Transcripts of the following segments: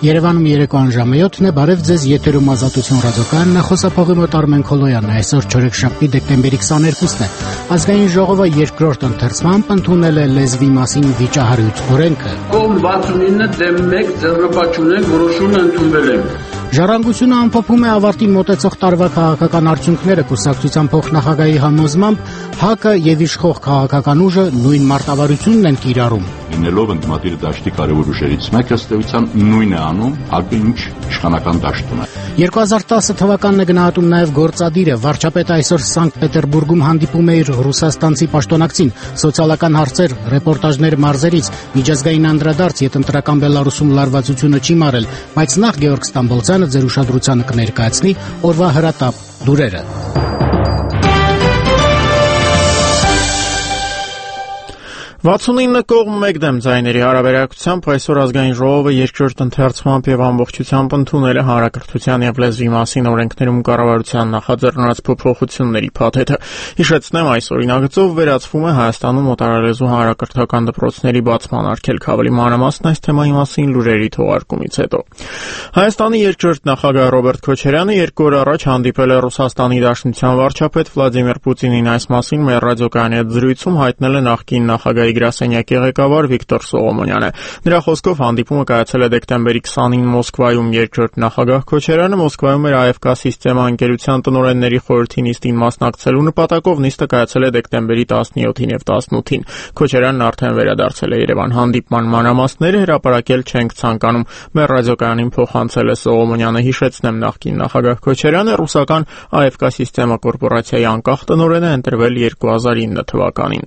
Երևանում երեկոյան ժամը 7-ն է, բարև ձեզ, եթերում Ազատություն ռադիոկայանն է, խոսափողի մոտ Արմեն Քոլոյանն է, այսօր չորեքշաբթի դեկտեմբերի 22-ն է։ Ազգային ժողովը երկրորդ ընթերցմամբ ընդունել է լեզվի մասին վիճահարույց օրենքը։ Կողմ 69 դեմ 1 ձեռնպատ չունեն, որոշումը ընդունվել է։ Ժառանգությունը ամփոփում է ավարտին մոտեցող տարվա քաղաքական արդյունքները, կուսակցության փոխնախագահի համոզմամբ ՀԱԿ-ը եւ իշխող քաղաքական ուժը նույն մարտավարությունն են կիրառում։ Լինելով ընդդիմադիր դաշտի կարևոր ուժերից մեկը, ըստ էության նույնն է անում ՀԱԿ-ը, ինչ իշխանական դաշտում է։ 2010 թվականն է գնահատում նաև գործադիրը։ Վարչապետը այսօր Սանկտ Պետերբուրգում հանդիպում է իր ռուսաստանցի պաշտոնակցին։ Սոցիալական հարցեր, ռեպորտաժներ մարզերից, միջազգային անդրադարձ յետընտրական Բելարուսում լարվածությունը չի մարել, բայց նախ Գեորգ Ստամբոլցյանը ձեր ուշադրությանը կներկայացնի օրվա հրատապ լուրերը։ 69 կողմ 1 դեմ ձայների հարաբերակցությամբ այսօր ազգային ժողովը երկրորդ ընթերցմամբ եւ ամբողջությամբ ընդունել է հանրակրթության եւ լեզվի մասին օրենքներում կառավարության նախաձեռնած փոփոխությունների փաթեթը։ Հիշեցնեմ, այս օրինագծով վերացվում է Հայաստանում օտարալեզու հանրակրթական դպրոցների բացման արգելք։ Ավելի մանրամասն այս թեմայի մասին լուրերի թողարկումից հետո։ Հայաստանի երկրորդ նախագահ Ռոբերտ Քոչարյանը 2 օր առաջ հանդիպել է Ռուսաստանի Դաշնության վարչապետ Վլադիմիր Պուտինին։ Այս մասին մեր ռադիոկայանի հետ զրույցում հայտնել է նախկին նախագահի գրասենյակի ղեկավար Վիկտոր Սողոմոնյանը։ Նրա խոսքով հանդիպումը կայացել է դեկտեմբերի 20-ին Մոսկվայում։ Երկրորդ նախագահ Քոչարյանը Մոսկվայում էր AFK սիստեմա ընկերության տնօրենների խորհրդի նիստին մասնակցելու նպատակով։ Նիստը կայացել է դեկտեմբերի 17-ին եւ 18-ին։ Քոչարյանն արդեն վերադարձել է Երևան։ Հանդիպման մանրամասները հրապարակել չենք ցանկանում։ Մեր ռադիոկայանին փոխանցել է Սողոմոնյանը։ Հիշեցնեմ, նախկին նախագահ Քոչարյանը ռուսական AFK սիստեմա կորպորացիայի անկախ տնօրեն է ընտրվել 2009 թվականին։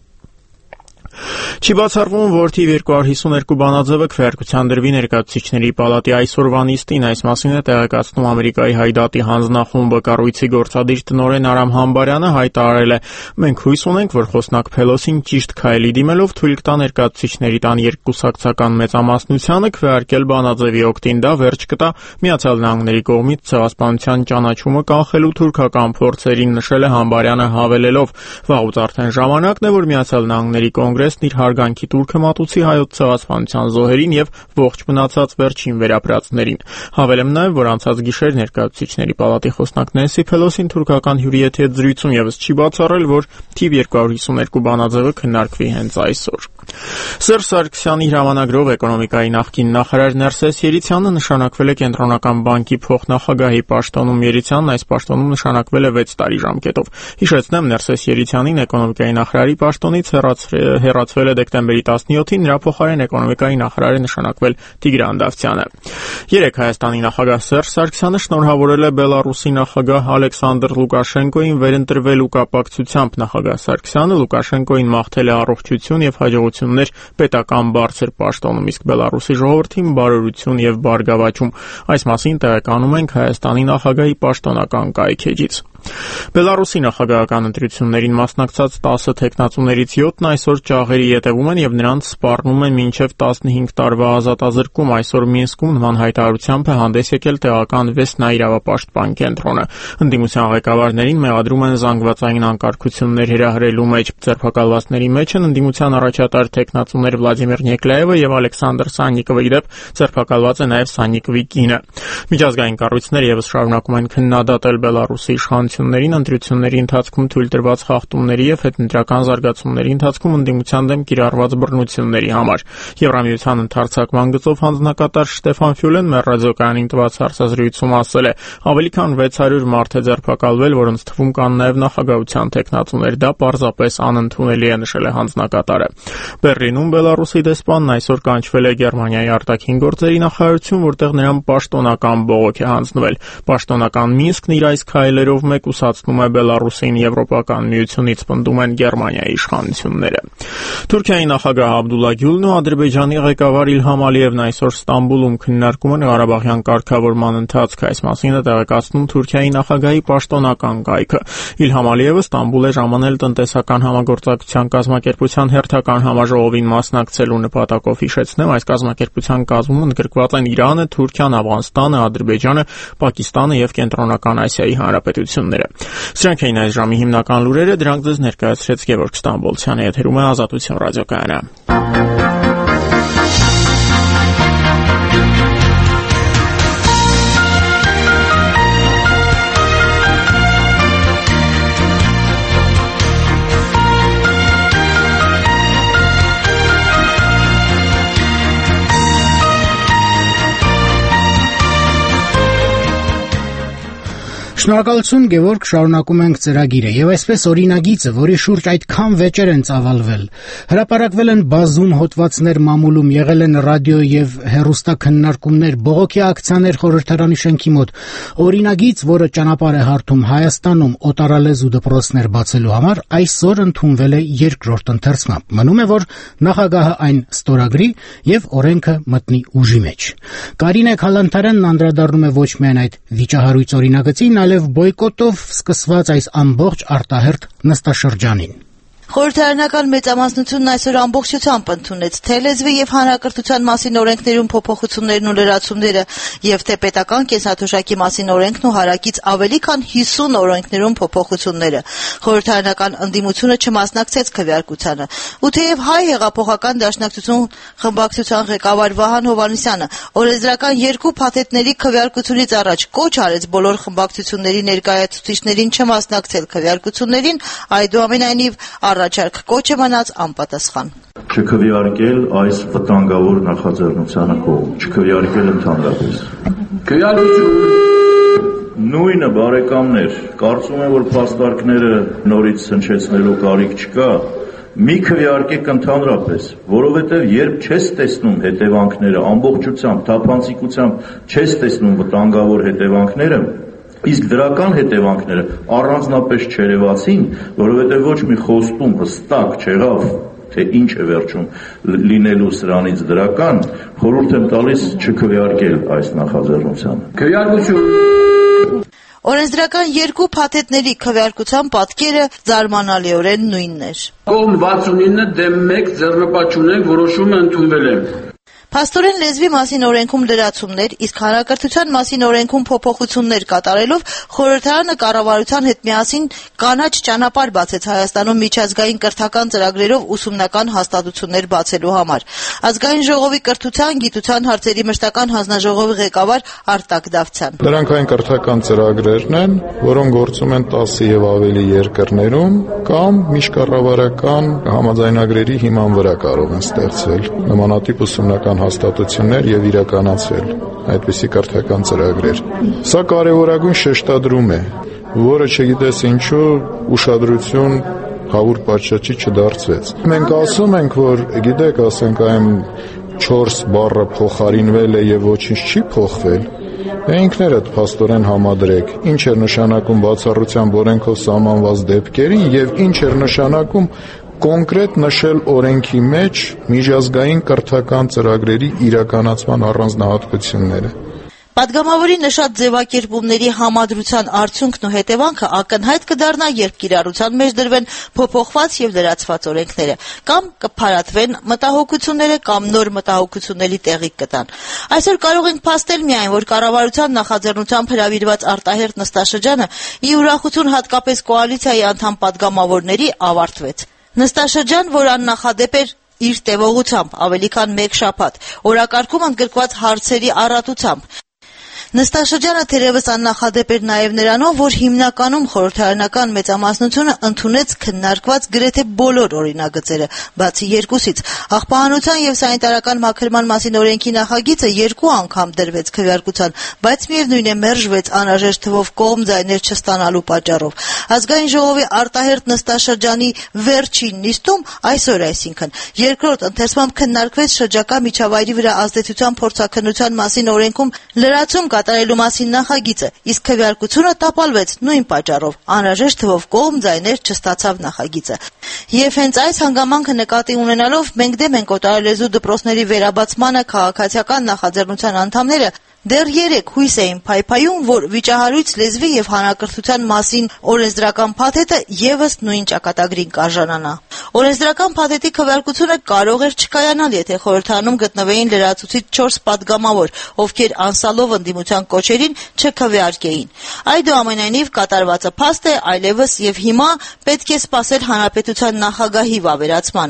Չի բացառվում, որ թիվ 252 բանաձևը քվեարկության դրվի ներկայացուցիչների պալատի այսօրվա նիստին։ Այս մասին է տեղեկացնում Ամերիկայի Հայդատի հանձնախումբը։ Կառույցի գործադիր տնօրեն Արամ Համբարյանը հայտարարել է. «Մենք հույս ունենք, որ խոսնակ Փելոսին ճիշտ քայլի դիմելով թույլ կտա ներկայացուցիչների տան երկկուսակցական մեծամասնությանը քվեարկել բանաձևի օգտին։ Դա վերջ կտա Միացյալ Նահանգների կողմից ցեղասպանության ճանաչումը կանխելու թուրքական փորձերին», նշել է Համբարյանը հավելելով. «Վաղուց արդեն ժամանակն է, որ Միացյալ Նահանգների կոնգրեսն իր հարգանքի տուրքը մատուցի հայոց ցեղասպանության զոհերին եւ ողջ մնացած վերջին վերապրածներին»։ Հավելեմ նաեւ, որ անցած գիշեր ներկայացուցիչների պալատի խոսնակ Նենսի Փելոսին թուրքական հյուրիեթի հետ զրույցում եւս չի բացառել, որ թիվ 252 բանաձևը քննարկվի հենց այսօր։ Սերժ Սարգսյանի հրամանագրով էկոնոմիկայի նախկին նախարար Ներսես Երիցյանը նշանակվել է Կենտրոնական բանկի փոխնախագահի պաշտոնում։ Երիցյանն այս պաշտոնում նշանակվել է 6 տարի ժամկետով։ Հիշեցնեմ, Ներսես Երիցյանին էկոնոմիկայի նախարարի պաշտոնից հեռացվել է դեկտեմբերի 17-ին, նրա փոխարեն էկոնոմիկայի նախարար է նշանակվել Տիգրան Դավթյանը։ Երեկ Հայաստանի նախագահ Սերժ Սարգսյանը շնորհավորել է Բելարուսի նախագահ Ալեքսանդր Լուկաշենկոին վերընտրվելու կապակցությամբ։ Նախագահ Սարգսյանը Լուկաշենկոին մաղթել է առողջություն եւ հաջողություններ պետական բարձր պաշտոնում, իսկ Բելարուսի ժողովրդին բարօրություն եւ բարգավաճում։ Այս մասին տեղեկանում ենք Հայաստանի նախագահի պաշտոնական կայքէջից։ Բելարուսի նախագահական ընտրություններին մասնակցած 10 թեկնածուներից 7-ն այսօր ճաղերի ետևում են եւ նրանց սպառնում է մինչեւ 15 տարվա ազատազրկում։ Այսօր Մինսկում նման հայտարարությամբ է հանդես եկել տեղական Վեսնա իրավապաշտպան կենտրոնը։ Ընդդիմության ղեկավարներին մեղադրում են զանգվածային անկարգություններ հրահրելու մեջ։ Ձերբակալվածների մեջ են ընդդիմության առաջատար թեկնածուներ Վլադիմիր Նեկլաևը եւ Ալեքսանդր Սաննիկովը։ Իդեպ ձերբակալված է նաեւ Սաննիկովի կինը։ Միջազգային կառույցները եւս շարունակում են քննադատել Բելարուսի իշխանություններին ընտրությունների ընթացքում թույլ տրված խախտումների եւ հետընտրական զարգացումների ընթացքում ընդդիմության դեմ կիրառված բռնությունների համար։ Եվրամիության ընդհանրացման գծով հանձնակատար Շտեֆան Ֆյուլեն մեր ռադիոկայանին տված հարցազրույցում ասել է. ավելի քան 600 մարդ է ձերբակալվել, որոնց թվում կան նաեւ նախագահության թեկնածուներ։ Դա պարզապես անընդունելի է, նշել է հանձնակատարը։ Բեռլինում Բելարուսի դեսպանն այսօր կանչվել է Գերմանիայի արտաքին գործերի նախարարություն, որտեղ նրան պաշտոնական բողոք է հանձնվել։ Պաշտոնական Մինսկն իր այս քայլերով մեկուսացնում է Բելարուսին Եվրոպական միությունից, պնդում են Գերմանիայի իշխանությունները։ Թուրքիայի նախագահ Աբդուլլա Գյուլն ու Ադրբեջանի ղեկավար Իլհամ Ալիևն այսօր Ստամբուլում քննարկում են Ղարաբաղյան կարգավորման ընթացքը։ Այս մասին է տեղեկացնում Թուրքիայի նախագահի պաշտոնական կայքը։ Իլհամ Ալիևը Ստամբուլ է ժամանել տնտեսական համագործակցության կազմակերպության հերթական համաժողովին մասնակցելու նպատակով։ Հիշեցնեմ, այս կազմակերպության կազմում ընդգրկված են Իրանը, Թուրքիան, Աֆղանստանը, Ադրբեջանը, Պակիստանը եւ Կենտրոնական Ասիայի Հանրապետությունները։ Սրանք էին այս ժամի հիմնական լուրերը, դրանք ձեզ ներկայացրեց Գևորգ Ստամբոլցյանը, եթերում է Ազատություն ռադիոկայանը։ 1 Թուրքիայի Շնորհակալություն Գևորգ, շարունակում ենք ծրագիրը եւ այսպես օրինագիծը, որի շուրջ այդքան վեճեր են ծավալվել, հրապարակվել են բազում հոդվածներ մամուլում, եղել են ռադիո եւ հեռուստաքննարկումներ, բողոքի ակցիաներ խորհրդարանի շենքի մոտ, օրինագիծ, որը ճանապարհ է հարթում Հայաստանում օտարալեզու դպրոցներ բացելու համար, այսօր ընդունվել է երկրորդ ընթերցմամբ։ Մնում է, որ նախագահը այն ստորագրի եւ օրենքը մտնի ուժի մեջ։ Կարինե Քալանթարյանն անդրադառնում է ոչ միայն այդ վիճահարույց օրինագծին, այլև բոյկոտով սկսված այս ամբողջ արտահերթ նստաշրջանին։ Խորհրդարանական մեծամասնությունն այսօր ամբողջությամբ ընդունեց թե լեզվի եւ հանրակրթության մասին օրենքներում փոփոխություններն ու լրացումները եւ թե պետական կենսաթոշակի մասին օրենքն ու հարակից ավելի քան 50 օրենքներում փոփոխությունները։ Խորհրդարանական ընդդիմությունը չմասնակցեց քվեարկությանը։ Ու թեև Հայ հեղափոխական դաշնակցություն խմբակցության ղեկավար Վահան Հովհաննիսյանը օրենսդրական երկու փաթեթների քվեարկությունից առաջ կոչ արեց բոլոր խմբակցությունների ներկայացուցիչներին չմասնակցել քվեարկություններին, այդուամենայնիվ առաջարկ կոչը մնաց անպատասխան։ Չքվեարկել այս վտանգավոր նախաձեռնությանը կողմ, չքվեարկել ընդհանրապես։ Քվեարկություն։ Նույնը բարեկամներ, կարծում եմ, որ փաստարկները նորից հնչեցնելու կարիք չկա։ Մի քվեարկեք ընդհանրապես, որովհետև երբ չես տեսնում հետևանքները ամբողջությամբ, թափանցիկությամբ չես տեսնում վտանգավոր հետևանքները, իսկ դրական հետևանքները առանձնապես չերևացին, որովհետև ոչ մի խոստում հստակ չեղավ, թե ինչ է վերջում լինելու սրանից դրական, խորհուրդ եմ տալիս չքվեարկել այս նախաձեռնությանը։ Քվեարկություն։ Օրենսդրական երկու փաթեթների քվեարկության պատկերը զարմանալիորեն նույնն էր։ Կողմ 69 դեմ 1 ձեռնպատ չունենք, որոշումը ընդունվել է։ Փաստորեն լեզվի մասին օրենքում լրացումներ, իսկ հանրակրթության մասին օրենքում փոփոխություններ կատարելով խորհրդարանը կառավարության հետ միասին կանաչ ճանապարհ բացեց Հայաստանում միջազգային կրթական ծրագրերով ուսումնական հաստատություններ բացելու համար։ Ազգային ժողովի կրթության, գիտության հարցերի մշտական հանձնաժողովի ղեկավար Արտակ Դավթյան։ Դրանք այն կրթական ծրագրերն են, որոնք գործում են 10 եւ ավելի երկրներում կամ միջկառավարական համաձայնագրերի հիման վրա կարող են ստեղծվել նմանատիպ ուսումնական հաստատություններ եւ իրականացվել այդպիսի կրթական ծրագրեր։ Սա կարևորագույն շեշտադրում է, որը չգիտես ինչու ուշադրություն հավուր պատշաճի չդարձվեց։ Մենք ասում ենք, որ գիտեք, ասենք այն 4 բառը փոխարինվել է եւ ոչինչ չի փոխվել։ Ինքներդ փաստորեն համադրեք, ինչ է նշանակում բացառությամբ օրենքով սահմանված դեպքերին եւ ինչ է նշանակում կոնկրետ նշել օրենքի մեջ միջազգային կրթական ծրագրերի իրականացման առանձնահատկությունները։ Պատգամավորի նշած ձևակերպումների համադրության արդյունքն ու հետևանքը ակնհայտ կդառնա, երբ կիրառության մեջ դրվեն փոփոխված եւ լրացված օրենքները, կամ կփարատվեն մտահոգությունները, կամ նոր մտահոգությունների տեղիք կտան։ Այսօր կարող ենք փաստել միայն, որ կառավարության նախաձեռնությամբ հրավիրված արտահերթ նստաշրջանը ի ուրախություն հատկապես կոալիցիայի անդամ պատգամավորների ավարտվեց։ Նստաշրջան, որ աննախադեպ էր իր տևողությամբ ավելի քան 1 շաբաթ, օրակարգում ընդգրկված հարցերի առատությամբ։ Նստաշրջանը թերևս աննախադեպ էր նաև նրանով, որ հիմնականում խորհրդարանական մեծամասնությունը ընդունեց քննարկված գրեթե բոլոր օրինագծերը, բացի երկուսից։ Աղբահանության եւ սանիտարական մաքրման մասին օրենքի նախագիծը 2 անգամ դրվեց քվեարկության, բայց միևնույն է մերժվեց անհրաժեշտ թվով կողմ ձայներ չստանալու պատճառով։ Ազգային ժողովի արտահերթ նստաշրջանի վերջին նիստում, այսօր այսինքն, երկրորդ ընթերցմամբ քննարկվեց շրջակա միջավայրի վրա ազդեցության փորձաքննության մասին օրենքում լրացում կատարելու մասին նախագիծը, իսկ քվեարկությունը տապալվեց նույն պատճառով, անհրաժեշտ թվով կողմ ձայներ չստացավ նախագիծը։ Եվ հենց այս հանգամանքը նկատի ունենալով մենք դեմ ենք օտարալեզու դպրոցների վերաբացմանը քաղաքացիական նախաձեռնության անդամները դեռ 3 հույս էին փայփայում, որ վիճահարույց լեզվի եւ հանրակրթության մասին օրենսդրական փաթեթը եւս նույն ճակատագրին կարժանանա։ Օրենսդրական փաթեթի քվեարկությունը կարող էր չկայանալ, եթե խորհրդարանում գտնվեին լրացուցիչ 4 պատգամավոր, ովքեր անսալով ընդդիմության կոչերին չքվեարկեին։ Այդուամենայնիվ կատարվածը փաստ է, այլևս եւ հիմա պետք է սպասել հանրապետության նախագահի վավերացմանը։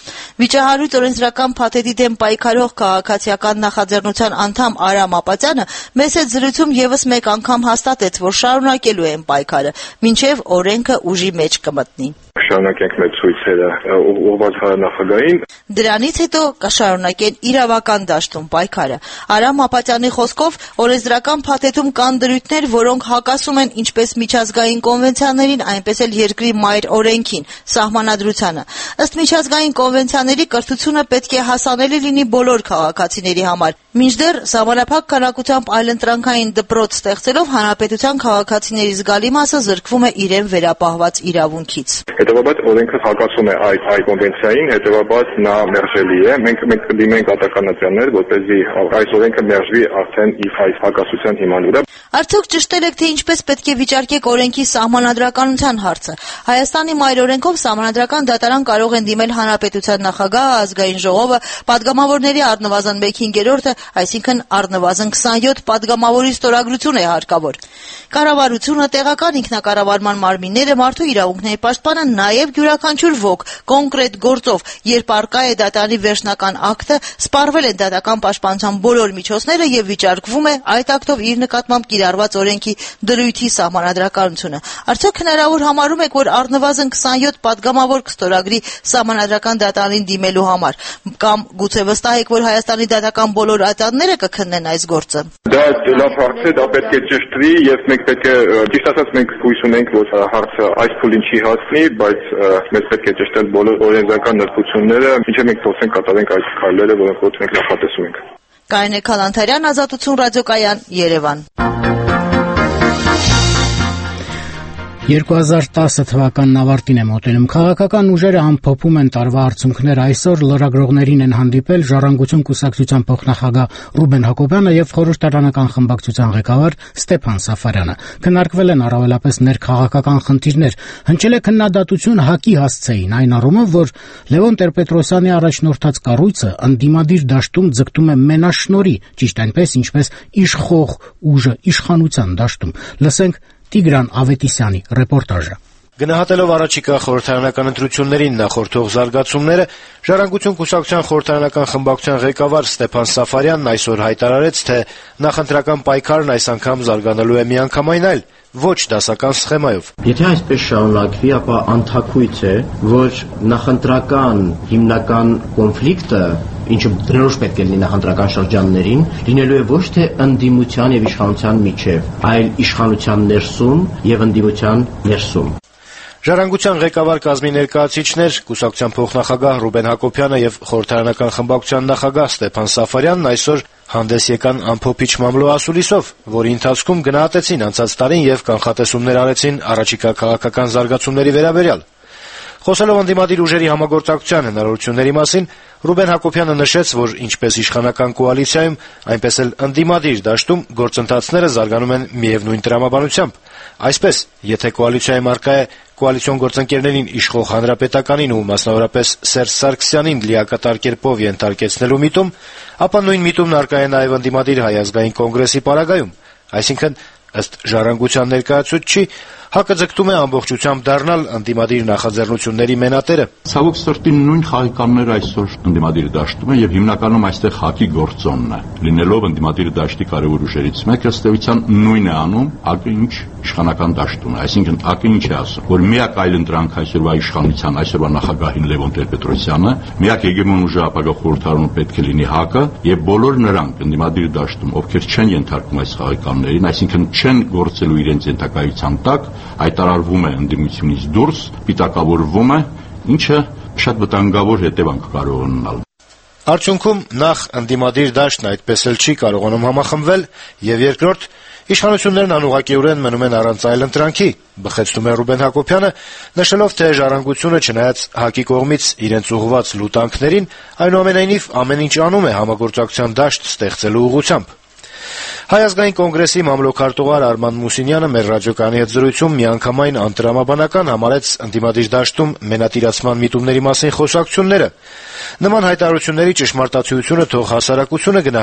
Վիճահարույց օրենսդրական փաթեթի դեմ պայքարող քաղաքացիական նախաձեռնության անդամ Արամ Ապատյանը մեծ հետ զրույցում եւս մեկ անգամ հաստատեց, որ շարունակելու են պայքարը, մինչեւ օրենքը ուժի մեջ կմտնի. Շարունակենք մեր ցույցերը ուղղված հանրահավաքին. Դրանից հետո կշարունակեն իրավական դաշտում պայքարը։ Արամ Ապատյանի խոսքով օրենսդրական փաթեթում կան դրույթներ, որոնք հակասում են ինչպես միջազգային կոնվենցիաներին, այնպես էլ երկրի մայր օրենքին, սահմանադրությանը։ Ըստ միջազգային կոնվենցիաների կրթությունը պետք է հասանելի լինի բոլոր քաղաքացիների համար։ Մինչդեռ սահմանափակ քանակությամբ այլընտրանքային դպրոց ստեղծելով հանրապետության քաղաքացիների զգալի մասը զրկվում է իրեն վերապահված իրավունքից։ Հետևաբար օրենքը հակասում է այդ կոնվենցիային, հետևաբար նա մերժելի է։ Մենք կդիմենք ատականացիաներ, որպեսզի այս օրենքը մերժվի արդեն իր այս հակասության հիման վրա։ Արդյոք ճշտել եք, թե ինչպես պետք է վիճարկեք օրենքի սահմանադրականության հարցը։ Հայաստանի մայր օրենքով սահմանադրական դատարան կարող են դիմել հանրապետության նախագահը, ազգային ժողովը, պատգամավորների առնվազն 1/5, այսինքն առնվազն 27 պատգամավորի ստորագրություն է հարկավոր։ Կառավարությունը, տեղական ինքնակառավարման մարմինները, մարդու իրավունքների պաշտպանը, նաև յուրաքանչյուր ոք կոնկրետ գործով, երբ առկա է դատարանի վերջնական ակտը, սպառվել են դատական պաշտպանության բոլոր միջոցները եւ վիճարկվում է այդ ակտով իր նկատմամբ կիրառված օրենքի դրույթի սահմանադրականությունը։ Արդյոք հնարավոր համարում եք, որ առնվազն 27 պատգամավոր կստորագրի սահմանադրական դատարանին դիմելու համար, կամ գուցե վստահ եք, որ Հայաստանի դատական բոլոր ատյանները կքննեն այս գործը։ Դա լավ հարց է, դա պետք է ճշտվի եւ մենք պետք է ճիշտ ասած մենք հույս ունենք, որ հարցը այս փուլին չի հասնի, բայց մենք պետք է ճշտել բոլոր օրենսդրական նրբությունները, ինչը մենք փորձենք կատարենք այս քայլերը, որոնք մենք նախատեսում ենք։ Կարինե Քալանթարյան, Ազատություն ռադիոկայան, Երևան։ 2010 թվականն ավարտին է մոտենում։ Քաղաքական ուժերը ամփոփում են տարվա արդյունքները։ Այսօր լրագրողներին են հանդիպել Ժառանգություն կուսակցության փոխնախագահ Ռուբեն Հակոբյանը եւ խորհրդարանական խմբակցության ղեկավար Ստեփան Սաֆարյանը։ Քննարկվել են առավելապես ներքաղաքական խնդիրներ։ Հնչել է քննադատություն ՀԱԿ-ի հասցեին, այն առումով, որ Լևոն Տեր-Պետրոսյանի առաջնորդած կառույցը ընդդիմադիր դաշտում ձգտում է մենաշնորհի, ճիշտ այնպես, ինչպես իշխող ուժը իշխանության դաշտում։ Լսենք Տիգրան Ավետիսյանի ռեպորտաժը։ Գնահատելով առաջիկա խորհրդարանական ընտրություններին նախորդող զարգացումները, Ժառանգություն կուսակցության խորհրդարանական խմբակցության ղեկավար Ստեփան Սաֆարյանն այսօր հայտարարեց, թե նախընտրական պայքարն այս անգամ զարգանալու է միանգամայն այլ, ոչ դասական սխեմայով։ Եթե այսպես շարունակվի, ապա անթաքույց է, որ նախընտրական հիմնական կոնֆլիկտը, ինչը բնորոշ պետք է լինի նախընտրական շրջաններին, լինելու է ոչ թե ընդդիմության եւ իշխանության միջև, այլ իշխանության ներսում եւ ընդդիմության ներսում։ Ժառանգության ղեկավար կազմի ներկայացուցիչներ, կուսակցության փոխնախագահ Ռուբեն Հակոբյանը եւ խորհրդարանական խմբակցության նախագահ Ստեփան Սաֆարյանն այսօր հանդես եկան ամփոփիչ մամլո ասուլիսով, որի ընթացքում գնահատեցին անցած տարին եւ կանխատեսումներ արեցին առաջիկա քաղաքական զարգացումների վերաբերյալ։ Խոսելով ընդդիմադիր ուժերի համագործակցության հնարավորությունների մասին, Ռուբեն Հակոբյանը նշեց, որ ինչպես իշխանական կոալիցիայում, այնպես էլ ընդդիմադիր դաշտում գործընթացները զարգանում են միևնույն տրամաբանությամբ։ Այսպես, եթե կոալիցիայում առկա է կոալիցիոն գործընկերներին իշխող Հանրապետականին ու մասնավորապես Սերժ Սարգսյանին լիակատար կերպով ենթարկեցնելու միտում, ապա նույն միտումն առկա է նաև ընդդիմադիր Հայ ազգային կոնգրեսի պարագայում, այսինքն ըստ Ժառանգության ներկայացուցչի, ՀԱԿ-ը ձգտում է ամբողջությամբ դառնալ ընդդիմադիր նախաձեռնությունների մենատերը։ Ցավոք սրտի նույն խաղիկանները այսօր ընդդիմադիր դաշտում են եւ հիմնականում այստեղ ՀԱԿ-ի գործոնն է։ Լինելով ընդդիմադիր դաշտի կարևոր ուժերից մեկը, ըստ էության նույնն է անում ՀԱԿ-ը, ինչ իշխանական դաշտում է։ Այսինքն ՀԱԿ-ը ինչ է ասում, որ միակ այլընտրանք այսօրվա իշխանության, այսօրվա նախագահին Լևոն Տեր-Պետրոսյանը, միակ հեգեմոն ուժը ապագա խորհրդարանում պետք է լինի ՀԱԿ-ը եւ բոլոր նրանք ընդդիմադիր դաշտում, ովքեր չեն ենթարկվում այս խաղիկաններին, այսինքն չեն գործելու իրենց ենթակայության տակ, հայտարարվում է ընդդիմությունից դուրս, պիտակավորվում է, ինչը շատ վտանգավոր հետևանք կարող ունենալ։ Արդյունքում նախ ընդդիմադիր դաշտն այդպես էլ չի կարողանում համախմբվել, եւ երկրորդ իշխանություններն անուղղակիորեն մնում են առանց այլընտրանքի, բխեցնում է Ռուբեն Հակոբյանը, նշելով, թե Ժառանգությունը չնայած ՀԱԿ-ի կողմից իրենց ուղղված լուտանքներին, այնուամենայնիվ ամեն ինչ անում է համագործակցության դաշտ ստեղծելու ուղղությամբ։ Հայ ազգային կոնգրեսի մամլոքարտուղար Արման Մուսինյանը մեր ռադիոկայանի հետ զրույցում միանգամայն անտրամաբանական համարեց ընդդիմադիր դաշտում մենատիրացման միտումների մասին խոսակցությունները։ Նման հայտարարությունների ճշմարտացիությունը թող հասարակությունը գնահատի,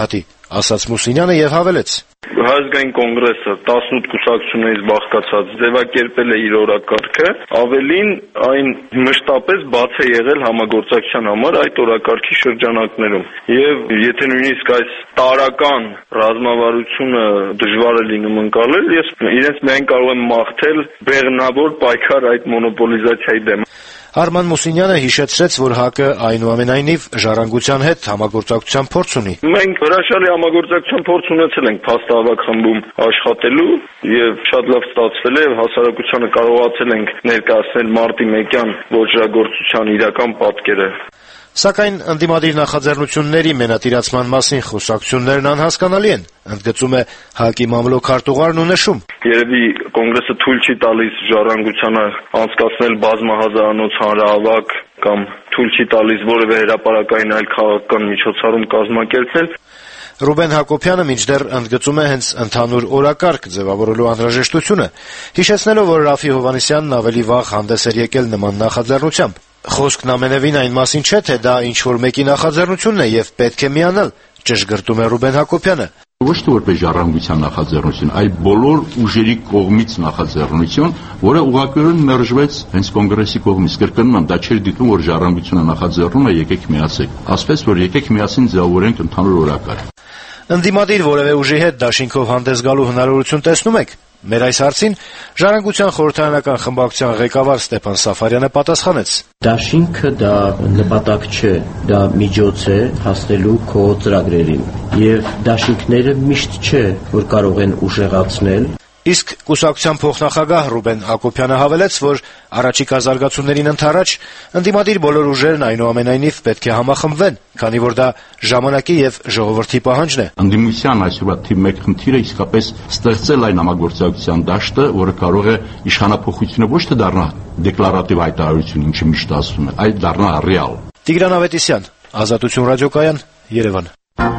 ասաց Մուսինյանը եւ հավելեց. Հայազգային կոնգրեսը 18 կուսակցություններից բաղկացած ձևակերպել է իր օրակարգը, ավելին այն մշտապես բաց է եղել համագործակցության համար այդ օրակարգի շրջանակներում։ Եվ եթե նույնիսկ այս տարական ռազմավարությունը դժվար է լինում ընկալել, ես իրենց միայն կարող եմ մաղթել բեղմնավոր պայքար այդ մոնոպոլիզացիայի դեմ։ Արման Մուսինյանը հիշեցրեց, որ ՀԱԿ-ը այնուամենայնիվ ժառանգության հետ համագործակցության փորձ ունի։ Մենք հրաշալի համագործակցության փորձ ունեցել ենք փաստահավաք խմբում աշխատելու եւ շատ լավ ստացվել է եւ հասարակությանը կարողացել ենք ներկայացնել մարտի 1-յան ոճրագործության իրական պատկերը։ Սակայն ընդդիմադիր նախաձեռնությունների մենատիրացման մասին խոսակցություններն անհասկանալի են, ընդգծում է ՀԱԿ-ի մամլոք քարտուղարն ու նշում. Երևի կոնգրեսը թույլ չի տալիս ժառանգությանը անցկացնել բազմահազարանոց հանրահավաք կամ թույլ չի տալիս որևէ հրապարակային այլ քաղաքական միջոցառում կազմակերպել։ Ռուբեն Հակոբյանը մինչդեռ ընդգծում է հենց ընդհանուր օրակարգ ձևավորելու անհրաժեշտությունը, հիշեցնելով, որ Ռաֆի Հովհաննիսյանն ավելի վաղ հանդես էր եկել նման նախաձեռնությամբ։ Խոսքն ամենևին այն մասին չէ, թե դա ինչ-որ մեկի նախաձեռնությունն է եւ պետք է միանալ, ճշգրտում է Ռուբեն Հակոբյանը։ Ոչ թե որպես ժառանգության նախաձեռնություն, այլ բոլոր ուժերի կողմից նախաձեռնություն, որը ուղղակիորեն մերժվեց հենց կոնգրեսի կողմից։ Կրկնում եմ, դա չէր դիտում, որ ժառանգությունը նախաձեռնում է, եկեք միացեք։ Ասպես որ եկեք միասին ձևավորենք ընդհանուր օրակարգ։ Ընդդիմադիր որևէ ուժի հետ դաշինքով հանդես գալու հնարավորություն տեսնում եք։ Մեր այս հարցին Ժառանգության խորհրդարանական խմբակցության ղեկավար Ստեփան Սաֆարյանը պատասխանեց. Դաշինքը դա նպատակ չէ, դա միջոց է հասնելու քո ծրագրերին։ Եվ դաշինքները միշտ չէ, որ կարող են ուժեղացնել։ Իսկ կուսակցության փոխնախագահ Ռուբեն Հակոբյանը հավելեց, որ առաջիկա զարգացումներին ընդառաջ ընդդիմադիր բոլոր ուժերն այնուամենայնիվ պետք է համախմբվեն, քանի որ դա ժամանակի եւ ժողովրդի պահանջն է։ Ընդդիմության այսօրվա թիվ 1 խնդիրը իսկապես ստեղծել այն համագործակցության դաշտը, որը կարող է իշխանափոխությունը ոչ թե դառնա դեկլարատիվ հայտարարություն, ինչը միշտ ասում է, այլ դառնա ռեալ։ Տիգրան Ավետիսյան, Ազատություն ռադիոկայան, Երևան։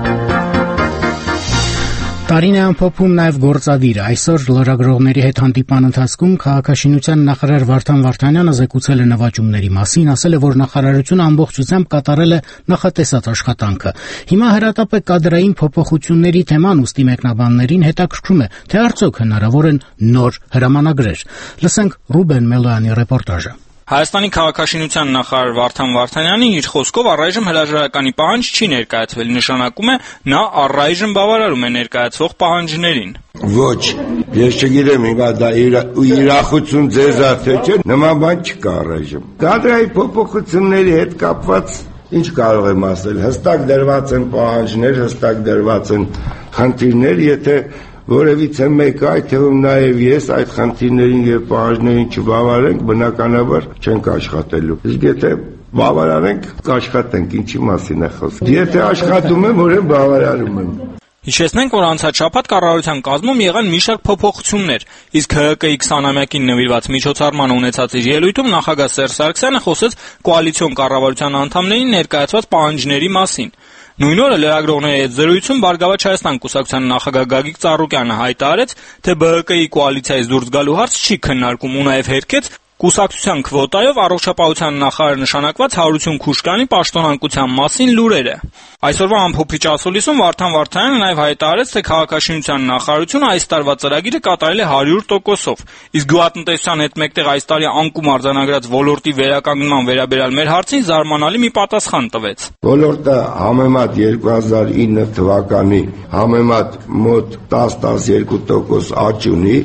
Տարին է ամփոփում նաև գործադիրը։ Այսօր լրագրողների հետ հանդիպման ընթացքում քաղաքաշինության նախարար Վարդան Վարդանյանը զեկուցել է նվաճումների մասին, ասել է, որ նախարարությունը ամբողջությամբ կատարել է նախատեսած աշխատանքը։ Հիմա հրատապ է կադրային փոփոխությունների թեման, ուստի մեկնաբաններին հետաքրքրում է, թե արդյոք հնարավոր են նոր հրամանագրեր։ Լսենք Ռուբեն Մելոյանի ռեպորտաժը։ Հայաստանի քաղաքաշինության նախարար Վարդան Վարդանյանի իր խոսքով առայժմ հրաժարականի պահանջ չի ներկայացվել, նշանակում է նա առայժմ բավարարում է ներկայացվող պահանջներին։ Ոչ, ես չգիտեմ հիմա դա իրախություն ձեզ թե չէ, նման բան չկա առայժմ։ Կադրայի փոփոխությունների հետ կապված ինչ կարող եմ ասել, հստակ դրված են պահանջներ, հստակ դրված են խնդիրներ, եթե որևիցե մեկը, այդ թվում նաև ես այդ խնդիրներին եւ պահանջներին չբավարարենք, բնականաբար չենք աշխատելու։ Իսկ եթե բավարարենք, կաշխատենք, ինչի մասին է խոսքը։ Եթե աշխատում եմ, ուրեմն բավարարում եմ։ Հիշեցնենք, որ անցած շաբաթ կառավարության կազմում եղան մի շարք փոփոխություններ, իսկ ՀՀԿ-ի 20-ամյակին նվիրված միջոցառմանը ունեցած իր ելույթում նախագահ Սերժ Սարգսյանը խոսեց կոալիցիոն կառավարության անդամներին ներկայացված պահանջների մասին։ Նույն օրը լրագրողների հետ զրույցում Բարգավաճ Հայաստան կուսակցության նախագահ Գագիկ Ծառուկյանը հայտարարեց, թե ԲՀԿ-ի կոալիցիայից դուրս գալու հարց չի քննարկում ու նաև հերքեց կուսակցության քվոտայով առողջապահության նախարար նշանակված Հարություն Քուշկյանի պաշտոնանկության մասին լուրերը։ Այսօրվա ամփոփիչ ասուլիսում Վարդան Վարդանյանը նաև հայտարարեց, թե քաղաքաշինության նախարարությունը այս տարվա ծրագիրը կատարել է 100%-ով, իսկ գյուղատնտեսության հետ մեկտեղ այս տարի անկում արձանագրած ոլորտի վերականգնման վերաբերյալ մեր հարցին զարմանալի մի պատասխան տվեց։ Ոլորտը համեմատ 2009 թվականի համեմատ մոտ 10-12% աճ ունի,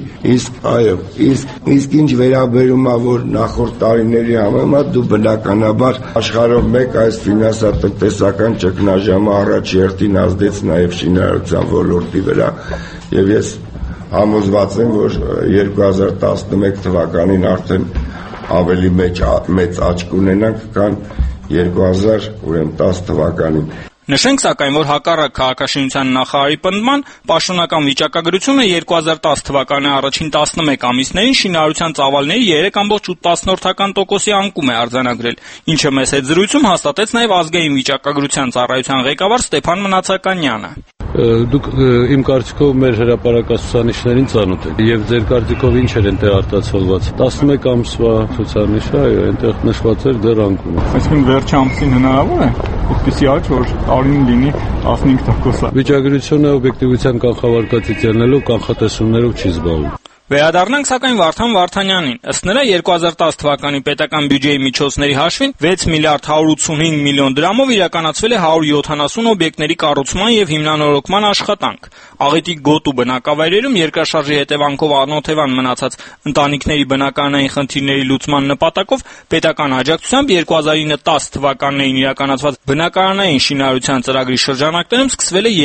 իսկ ինչ վերաբերում է որ նախորդ տարիների համեմատ դու բնականաբար աշխարհով մեկ այս ֆինանսատնտեսական ճգնաժամը առաջ երթին ազդեց նաև շինարարության ոլորտի վրա եւ ես համոզված եմ որ 2011 թվականին արդեն ավելի մեծ աճ կունենանք քան 2010 թվականին։ Նշենք սակայն, որ հակառակ քաղաքաշինության նախարարի պնդման, պաշտոնական վիճակագրությունը 2010 թվականի առաջին 11 ամիսներին շինարարության ծավալների 3.8% անկում է արձանագրել, ինչը մեծ հետ զրույցում հաստատեց նաև ազգային վիճակագրության ծառայության ղեկավար Ստեփան Մնացականյանը։ Դուք իմ կարծիքով մեր հրապարակած ցուցանիշներին ծանոթ եք եւ ձեր կարծիքով ինչ էր այնտեղ արտացոլված 11 ամսվա ցուցանիշը, այո, այնտեղ նշված էր դեռ անկում։ Այսինքն վերջի ամսին հնարավոր է որպեսզի աճ որ տարին լինի 15%։ Վիճակագրությունը օբյեկտիվության կանխավարկածից ելնելով կանխատեսումներով չի զբաղվում։ Վերադառնանք սակայն Վարդան Վարդանյանին։ Ըստ նրա 2010 թվականի պետական բյուջեի միջոցների հաշվին 6 միլիարդ 185 միլիոն դրամով իրականացվել է 170 օբյեկտների կառուցման եւ հիմնանորոգման աշխատանք։ Աղետի գոտու բնակավայրերում երկրաշարժի հետևանքով անօթևան մնացած ընտանիքների բնակարանային խնդիրների լուծման նպատակով պետական աջակցությամբ 2009-10 թվականներին իրականացված բնակարանային շինարարության ծրագրի շրջանակներում սկսվել է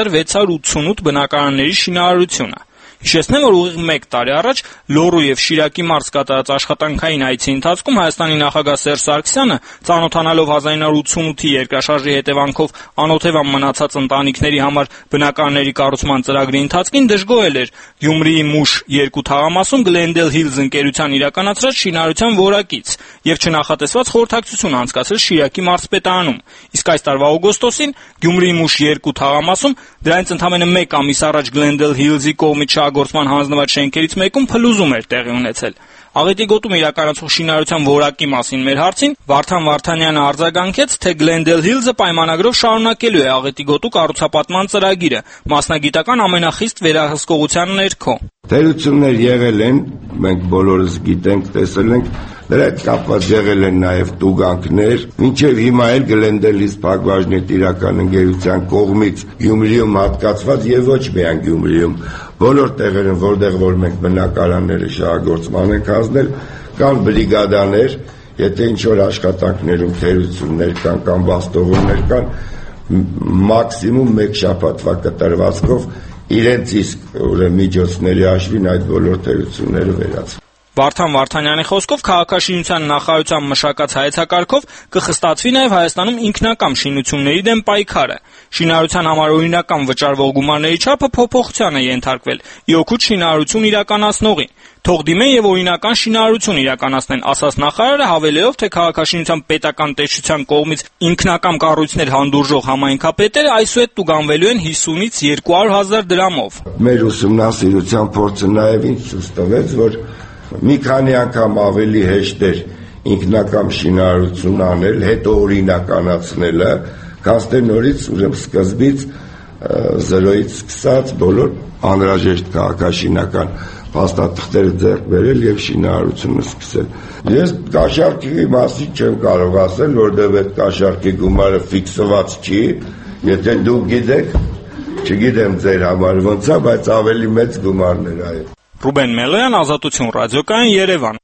3688 բնակարանների շինարարությունը։ Հիշեցնեմ, որ ուղիղ 1 տարի առաջ Լոռու եւ Շիրակի մարզ կատարած աշխատանքային այցի ընթացքում Հայաստանի նախագահ Սերժ Սարգսյանը, ծանոթանալով 1988-ի երկրաշարժի հետևանքով անօթևան մնացած ընտանիքների համար բնակարանների կառուցման ծրագրի ընթացքին դժգոհել էր Գյումրիի Մուշ 2 թաղամասում Glendale Hills ընկերության իրականացրած շինարարության որակից եւ չնախատեսված խորհրդակցություն անցկացրել Շիրակի մարզպետարանում։ Իսկ այս տարվա օգոստոսին Գյումրիի Մուշ 2 թաղամասում դրանից ընդամենը 1 ամիս առաջ Glendale Hills-ի կողմից գործման հանձնված շենքերից մեկում փլուզում էր տեղի ունեցել։ Աղետի գոտում իրականացող շինարարության որակի մասին մեր հարցին Վարդան Վարդանյանը արձագանքեց, թե Glendale Hills-ը պայմանագրով շարունակելու է Աղետի գոտու կառուցապատման ծրագիրը, մասնագիտական ամենախիստ վերահսկողության ներքո։ Թերություններ եղել են, մենք բոլորս գիտենք, տեսել ենք, դրա հետ կապված եղել են նաև տուգանքներ, մինչև հիմա էլ Glendale Hills Փակbaşınet իրական ընկերության կողմից Գյումրիում հատկացված եւ ոչ միայն Գյումրիում բոլոր տեղերում, որտեղ որ մենք բնակարանները շահագործման ենք հանձնել, կան բրիգադաներ, եթե ինչ-որ աշխատանքներում թերություններ կան կամ վաստողումներ կան, մաքսիմում 1 շաբաթվա կտրվածքով իրենց իսկ միջոցների հաշվին այդ բոլոր թերությունները վերացվեն։ Վարդան Վարդանյանի խոսքով քաղաքաշինության նախարարության մշակած հայեցակարգով կխստացվի նաև Հայաստանում ինքնակամ շինությունների դեմ պայքարը։ Շինարարության համար օրինական վճարվող գումարների չափը փոփոխության է ենթարկվել՝ ի օգուտ շինարարություն իրականացնողի։ Թող դիմեն եւ օրինական շինարարություն իրականացնեն, ասաց նախարարը, հավելելով, թե քաղաքաշինության պետական տեսչության կողմից ինքնակամ կառույցներ հանդուրժող համայնքապետերը այսուհետ տուգանվելու են 50-ից 200,000 դրամով։ Մեր ուսումնասիրության փորձը նաև ինձ ցույց տվեց, որ մի քանի անգամ ավելի հեշտ էր ինքնակամ շինարարություն անել, հետո օրինականացնելը, քան թե նորից ուրեմն սկզբից 0-ից սկսած բոլոր անհրաժեշտ քաղաքաշինական փաստաթղթերը ձեռք բերել եւ շինարարությունը սկսել։ Ես կաշառքի մասին չեմ կարող ասել, որովհետեւ այդ կաշառքի գումարը ֆիքսված չի, եթե դուք գիտեք, չգիտեմ ձեր համար ոնց է, բայց ավելի մեծ գումարներ այո։ Ռուբեն Մելոյան, Ազատություն ռադիոկայան, Երևան։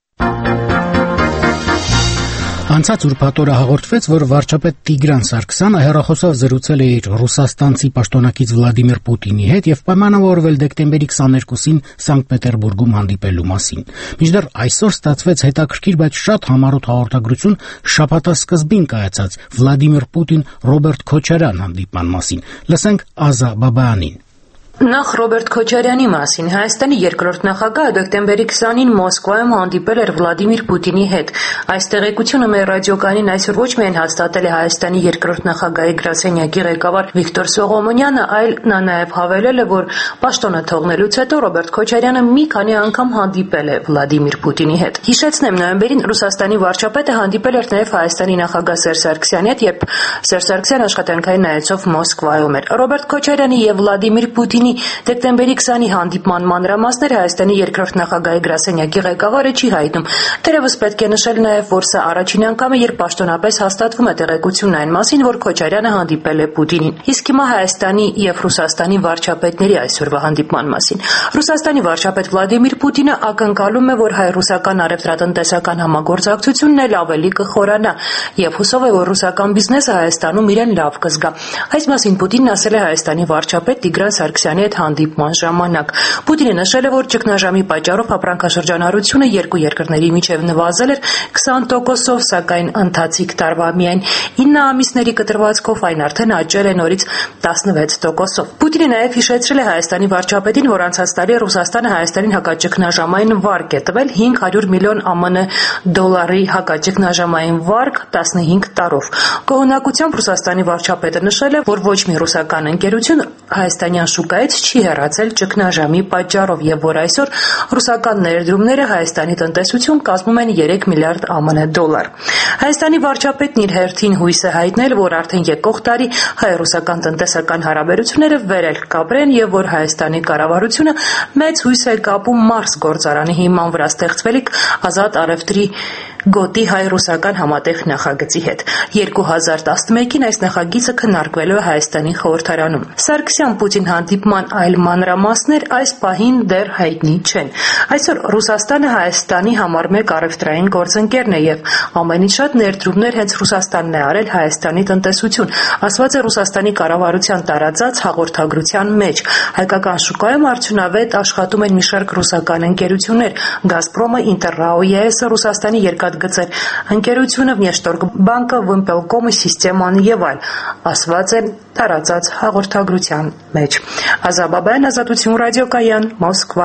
Անցած ուրբաթ օրը հաղորդվեց, որ վարչապետ Տիգրան Սարգսյանը հեռախոսով զրուցել է իր ռուսաստանցի պաշտոնակից Վլադիմիր Պուտինի հետ եւ պայմանավորվել դեկտեմբերի 22-ին Սանկտ Պետերբուրգում հանդիպելու մասին։ Մինչդեռ այսօր ստացվեց հետաքրքիր, բայց շատ համառոտ հաղորդագրություն շաբաթասկզբին կայացած Վլադիմիր Պուտին Ռոբերտ Քոչարյան հանդիպման մասին։ Լսենք Ազա Բաբայանին։ Նախ Ռոբերտ Քոչարյանի մասին Հայաստանի երկրորդ նախագահը դեկտեմբերի 20-ին Մոսկվայում հանդիպել էր Վլադիմիր Պուտինի հետ։ Այս տեղեկությունը մեր ռադիոկայանին այսօր ոչ միայն հաստատել է Հայաստանի երկրորդ նախագահի գրասենյակի ղեկավար Վիկտոր Սողոմոնյանը, այլ նա նաև հավելել է, որ պաշտոնը թողնելուց հետո Ռոբերտ Քոչարյանը մի քանի անգամ հանդիպել է Վլադիմիր Պուտինի հետ։ Հիշեցնեմ, նոյեմբերին Ռուսաստանի վարչապետը հանդիպել էր նաև Հայաստանի նախագահ Սերժ Սարգսյանի հետ, երբ Սերժ Սարգսյանը աշխատանքային այցով Մոսկվայում էր։ Ռոբերտ Քոչարյանի եւ Վլադիմիր Պուտինի դեկտեմբերի 20-ի հանդիպման մանրամասները Հայաստանի երկրորդ նախագահի գրասենյակի ղեկավարը չի հայտնում։ Թերևս պետք է նշել նաև, որ սա առաջին անգամը, երբ պաշտոնապես հաստատվում է տեղեկությունն այն մասին, որ Քոչարյանը հանդիպել է Պուտինին։ Իսկ հիմա Հայաստանի եւ Ռուսաստանի վարչապետների այսօրվա հանդիպման մասին։ Ռուսաստանի վարչապետ Վլադիմիր Պուտինը ակնկալում է, որ հայ-ռուսական առևտրատնտեսական համագործակցությունն էլ ավելի կխորանա եւ հուսով է, որ ռուսական բիզնեսը Հայաստանում իրեն լավ կզգա։ Այս մասին Պուտինն ասել է Հայաստանի վարչապետ Տիգրան Սարգսյանի հետ հանդիպման ժամանակ։ Պուտինը նշել է, որ ճգնաժամի պատճառով ապրանքաշրջանառությունը երկու երկրների միջև նվազել էր 20%-ով, սակայն ընթացիկ տարվա միայն 9 ամիսների կտրվածքով այն արդեն աճել է նորից 16%-ով։ Պուտինը նաև հիշեցրել է Հայաստանի վարչապետին, որ անցած տարի Ռուսաստանը Հայաստանին հակաճգնաժամային վարկ է տվել 500 միլիոն ԱՄՆ դոլարի հակաճգնաժամային վարկ 15 տարով։ Կողմնակությամբ Ռուսաստանի վարչապետը նշել է, որ ոչ մի ռուսական ընկերություն հայաստանյան շուկայից չի հեռացել ճգնաժամի պատճառով եւ որ այսօր ռուսական ներդրումները Հայաստանի տնտեսություն կազմում են 3 միլիարդ ԱՄՆ դոլար։ Հայաստանի վարչապետն իր հերթին հույս է հայտնել, որ արդեն եկող տարի հայ-ռուսական տնտեսական հարաբերությունները վերել կապրեն եւ որ Հայաստանի կառավարությունը մեծ հույս է կապում Մարս գործարանի հիման վրա ստեղծվելիք ազատ առևտրի գոտի հայ-ռուսական համատեղ նախագծի հետ։ 2011-ին այս նախագիծը քննարկվելու է Հայաստանի խորհրդարանում։ Սարգսյան-Պուտին հանդիպման այլ մանրամասներ այս պահին դեռ հայտնի չեն։ Այսօր Ռուսաստանը Հայաստանի համար մեկ առևտրային գործընկերն է եւ ամենից շատ ներդրումներ հենց Ռուսաստանն է արել Հայաստանի տնտեսություն, ասված է Ռուսաստանի կառավարության տարածած հաղորդագրության մեջ։ Հայկական շուկայում արդյունավետ աշխատում են մի շարք ռուսական ընկերություններ՝ Գազպրոմը, Ինտերրաո-ԵՍ-ը, Ռուսաստանի գծեր ընկերությունը, Внешторг բանկը, Վիմպելկոմը, Սիստեման եւ այլ, ասված է տարածած հաղորդագրության մեջ։ Ազաբաբյան, Ազատություն ռադիոկայան, Մոսկվա։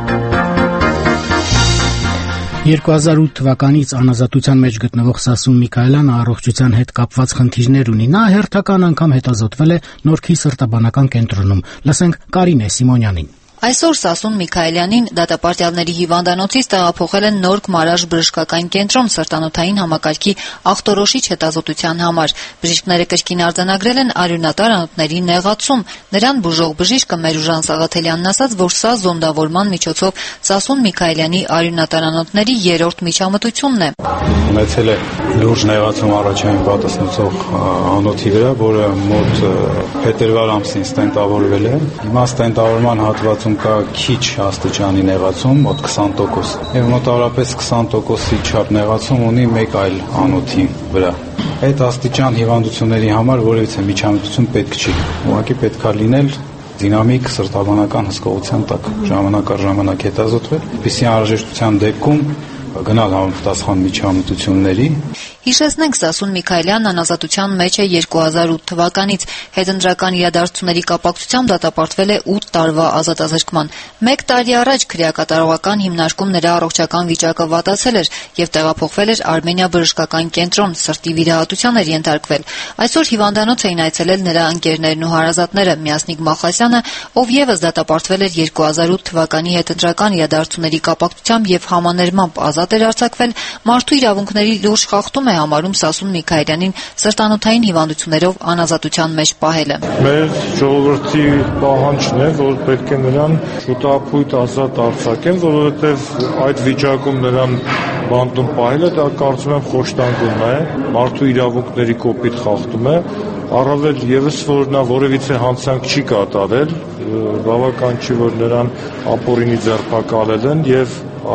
2008 թվականից անազատության մեջ գտնվող Սասուն Միքայելյանը առողջության հետ կապված խնդիրներ ունի։ Նա հերթական անգամ հետազոտվել է Նորքի սրտաբանական կենտրոնում։ Լսենք Կարինե Սիմոնյանին։ Այսօր Սասուն Միքայելյանին դատապարտյալների հիվանդանոցից տեղափոխել են Նորք Մարաշ բժշկական կենտրոն սրտանոթային համակարգի ախտորոշիչ հետազոտության համար։ Բժիշկները կրկին արձանագրել են արյունատար անոթների նեղացում։ Նրան բուժող բժիշկը Մերուժան Սաղաթելյանն ասաց, որ սա զոնդավորման միջոցով Սասուն Միքայելյանի արյունատար անոթների երրորդ միջամտությունն է։ Ունեցել է լուրջ նեղացում առաջային պատասխանող անոթի վրա, որը մոտ փետրվար ամսին ստենտավորվել է։ Հիմա ստենտավորման հատվածում կա քիչ աստիճանի նեղացում, մոտ 20%, եւ մոտավորապես 20%-ի չափ նեղացում ունի մեկ այլ անոթի վրա։ Այդ աստիճան հիվանդությունների համար որևիցե միջամտություն պետք չի։ Ուղղակի պետք է լինել դինամիկ սրտաբանական հսկողության տակ, ժամանակ առ ժամանակ հետազոտվել, որպեսզի անհրաժեշտության դեպքում գնալ համապատասխան միջամտությունների։ Հիշեցնենք, Սասուն Միքայելյանն անազատության մեջ է 2008 թվականից։ Հետընտրական իրադարձությունների կապակցությամբ դատապարտվել է 8 տարվա ազատազրկման։ 1 տարի առաջ քրեակատարողական հիմնարկում նրա առողջական վիճակը վատացել էր եւ տեղափոխվել էր Արմենիա բժշկական կենտրոն, սրտի վիրահատության էր ենթարկվել։ Այսօր հիվանդանոց էին այցելել նրա ընկերներն ու հարազատները՝ Միասնիկ Մախասյանը, ով եւս դատապարտվել էր 2008 թվականի հետընտրական իրադարձությունների կապակցությամբ եւ համաներմամբ ազատ էր արձակվել, մարդու իրավունքների լուրջ խախտում է համարում Սասուն Միքայելյանին սրտանոթային հիվանդություններով անազատության մեջ պահելը։ Մեր ժողովրդի պահանջն է, որ պետք է նրան շուտապույտ ազատ արձակեն, որովհետև այդ վիճակում նրան բանտում պահելը դա կարծում եմ խոշտանգում է, մարդու իրավունքների կոպիտ խախտում է, առավել եւս որ նա որևիցե հանցանք չի կատարել, բավական չի որ նրան ապօրինի ձերբակալել են եւ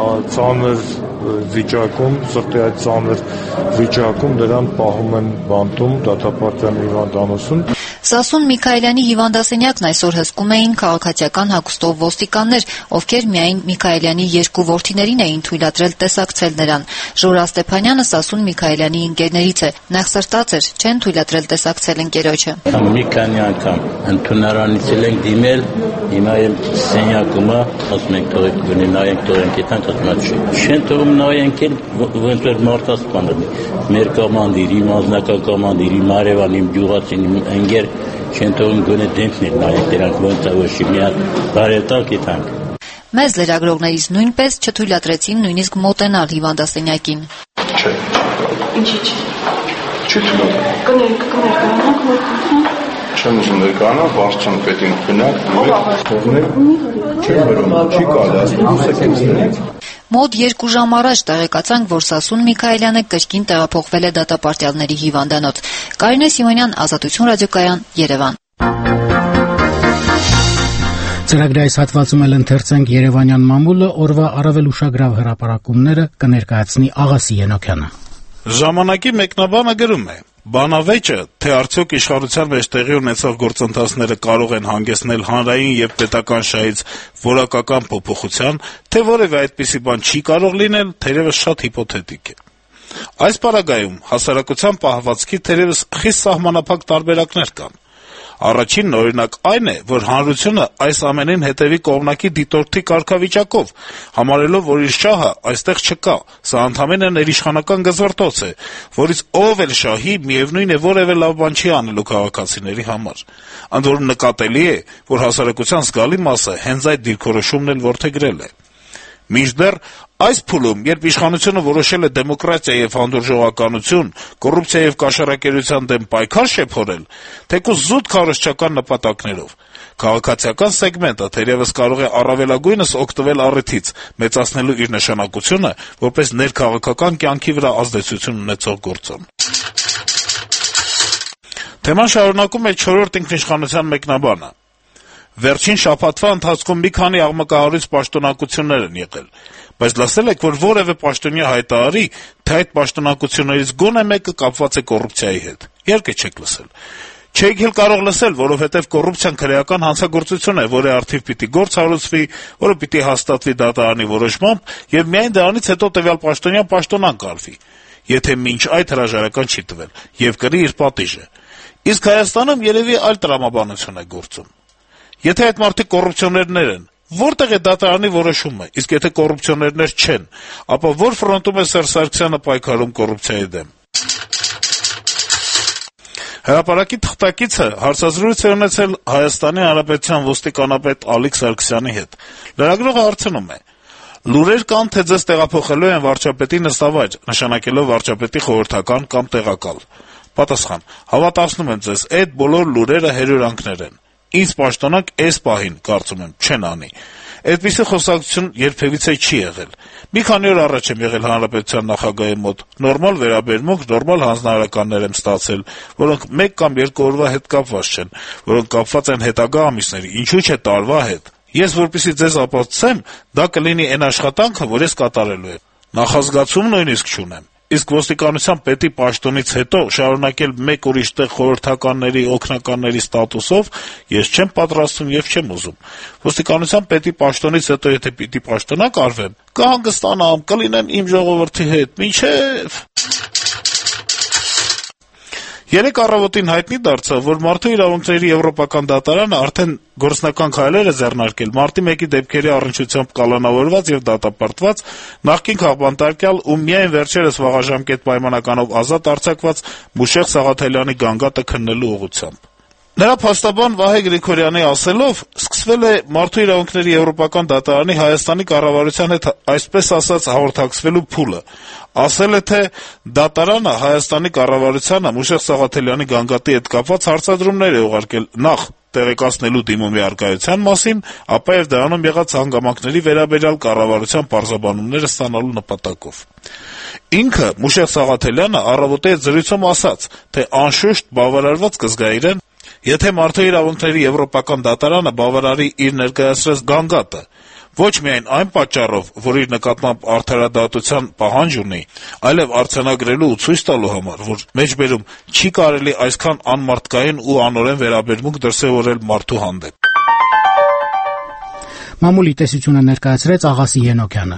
ծանր վիճակում, սրտի այդ ծանր վիճակում նրան պահում են բանտում դատապարտյալ հիվանդանոցում։ Սասուն Միքայելյանի հիվանդասենյակն այսօր հսկում էին քաղաքացիական հագուստով ոստիկաններ, ովքեր միայն Միքայելյանի երկու որդիներին էին թույլատրել տեսակցել նրան։ Ժորա Ստեփանյանը Սասուն Միքայելյանի ընկերներից է։ Նախսրտած էր, չեն թույլատրել տեսակցել ընկերոջը։ Մի քանի անգամ ընդունարանից ենք դիմել, հիմա էլ սենյակում ասում ենք թողեք գնի նայենք թողենք այդտեղ ասում չեն թողում նայենք էլ ոնց որ մարդաս բանը մեր կոմանդիրի, մազնակա կոմանդիրի, Մարևանի գյուղացին ընկեր չեն թողում գոնե դենքներ նայենք դրանք ոնց է ոչի մի հատ բարետակ իթանք։ Մեզ լրագրողներից նույնպես չթույլատրեցին նույնիսկ մոտենալ հիվանդասենյակին։ Չէ։ Ինչի՞ չէ։ Չի թույլատրել։ Կներկանանք Չեմ ուզում ներկանալ, վարչության պետին քննակ, չի կարելի, ասում Մոտ 2 ժամ առաջ տեղեկացանք, որ Սասուն Միքայելյանը կրկին տեղափոխվել է դատապարտյալների հիվանդանոց։ Կարինե Սիմոնյան, Ազատություն ռադիոկայան, Երևան։ Ծրագրի այս հատվածում էլ ընթերցենք Երևանյան մամուլը, օրվա առավել ուշագրավ հրապարակումները կներկայացնի Աղասի Ենոքյանը։ Ժամանակի մեկնաբանը գրում է. Բանավեճը, թե արդյոք իշխանության մեջ տեղի ունեցող գործընթացները կարող են հանգեցնել հանրային եւ պետական շահից որակական փոփոխության, թե որևէ այդպիսի բան չի կարող լինել, թերևս շատ հիպոթետիկ է։ Այս պարագայում հասարակության պահվածքի թերևս խիստ սահմանափակ տարբերակներ կան։ Առաջինն օրինակ այն է, որ հանրությունը այս ամենին հետևի կողմնակի դիտորդի կարգավիճակով, համարելով, որ իր շահը այստեղ չկա, սա ընդամենը ներիշխանական գզվռտոց է, որից ով էլ շահի, միևնույն է որևէ լավ բան չի անելու քաղաքացիների համար։ Ընդ որում նկատելի է, որ հասարակության զգալի մասը հենց այդ դիրքորոշումն էլ որդեգրել է։ Մինչդեռ այս փուլում, երբ իշխանությունը որոշել է դեմոկրատիա եւ հանդուրժողականություն, կոռուպցիա եւ կաշառակերության դեմ պայքար շեփորել, թեկուզ զուտ քարոզչական նպատակներով, քաղաքացիական սեգմենտը թերևս կարող է առավելագույնս օգտվել առիթից, մեծացնելու իր նշանակությունը որպես ներքաղաքական կյանքի վրա ազդեցություն ունեցող գործոն։ Թեման շարունակում է 4-րդ ինքնիշխանության մեկնաբանը։ Վերջին շաբաթվա ընթացքում մի քանի աղմկահարույց պաշտոնակություններ են եղել, բայց լսել եք, որ որևէ պաշտոնյա հայտարարի, թե այդ պաշտոնակություններից գոնե մեկը կապված է կոռուպցիայի հետ։ Իհարկե չեք լսել։ Չեք էլ կարող լսել, որովհետև կոռուպցիան քրեական հանցագործություն է, որի առթիվ պիտի գործ հարուցվի, որը պիտի հաստատվի դատարանի որոշմամբ եւ միայն դրանից հետո տվյալ պաշտոնյան պաշտոնանկ արվի, եթե մինչ այդ հրաժարական չի տվել եւ կրի իր պատիժը։ Իսկ Հայաստանում երևի այլ տրամաբանություն է գործում։ Եթե այդ մարդիկ կոռուպցիոներներ են, որտեղ է դատարանի որոշումը, իսկ եթե կոռուպցիոներներ չեն, ապա որ ֆրոնտում է Սերժ Սարգսյանը պայքարում կոռուպցիայի դեմ։ Հրապարակի թղթակիցը հարցազրույց է ունեցել Հայաստանի Հանրապետության ոստիկանապետ Ալիկ Սարգսյանի հետ։ Լրագրողը հարցնում է. լուրեր կան, թե ձեզ տեղափոխելու են վարչապետի նստավայր, նշանակելով վարչապետի խորհրդական կամ տեղակալ։ Պատասխան. հավատացնում եմ ձեզ, այդ բոլոր լուրերը հերյուրանքներ են։ Ինձ պաշտոնակ այս պահին, կարծում եմ, չեն անի։ Այդպիսի խոսակցություն երբևիցե չի եղել։ Մի քանի օր առաջ եմ եղել Հանրապետության նախագահի մոտ, նորմալ վերաբերմունք, նորմալ հանձնարարականներ եմ ստացել, որոնք 1 կամ 2 օրվա հետ կապված չեն, որոնք կապված են հետագա ամիսների, ինչու՞ չէ տարվա հետ։ Ես որպեսզի ձեզ ապացուցեմ, դա կլինի այն աշխատանքը, որ ես կատարելու եմ։ Նախազգացում նույնիսկ չունեմ։ Իսկ ոստիկանության պետի պաշտոնից հետո շարունակել մեկ ուրիշ տեղ խորհրդականների, օգնականների ստատուսով ես չեմ պատրաստվում եւ չեմ ուզում։ Ոստիկանության պետի պաշտոնից հետո եթե պիտի պաշտոնակ արվեմ, կհանգստանամ, կլինեմ իմ ժողովրդի հետ, մինչեւ Երեկ առավոտին հայտնի դարձավ, որ Մարդու իրավունքների եվրոպական դատարանը արդեն գործնական քայլեր է ձեռնարկել մարտի 1-ի դեպքերի առնչությամբ կալանավորված եւ դատապարտված նախկին քաղբանտարկյալ ու միայն վերջերս վաղաժամկետ պայմանականով ազատ արձակված Մուշեղ Սաղաթելյանի գանգատը քննելու ուղղությամբ։ Նրա փաստաբան Վահե Գրիգորյանի ասելով, սկսվել է Մարդու իրավունքների եվրոպական դատարանի Հայաստանի կառավարության հետ այսպես ասած հաղորդակցվելու փուլը։ Ասել է, թե դատարանը Հայաստանի կառավարությանը Մուշեղ Սաղաթելյանի գանգատի հետ կապված հարցադրումներ է ուղարկել նախ տեղեկացնելու դիմումի առկայության մասին, ապա եւ դրանում եղած հանգամանքների վերաբերյալ կառավարության պարզաբանումները ստանալու նպատակով։ Ինքը Մուշեղ Սաղաթելյանը առավոտի զրույցում ասաց, թե անշուշտ բավարարված կզգայրեն, եթե Մարդու իրավունքների եվրոպական դատարանը բավարարի իր ներկայացրած գանգատը, ոչ միայն այն պատճառով, որ իր նկատմամբ արդարադատության պահանջ ունի, այլև արձանագրելու ու ցույց տալու համար, որ մեջբերում չի կարելի այսքան անմարդկային ու անօրեն վերաբերմունք դրսևորել մարդու հանդեպ։ Մամուլի տեսությունը ներկայացրեց Աղասի Ենոքյանը։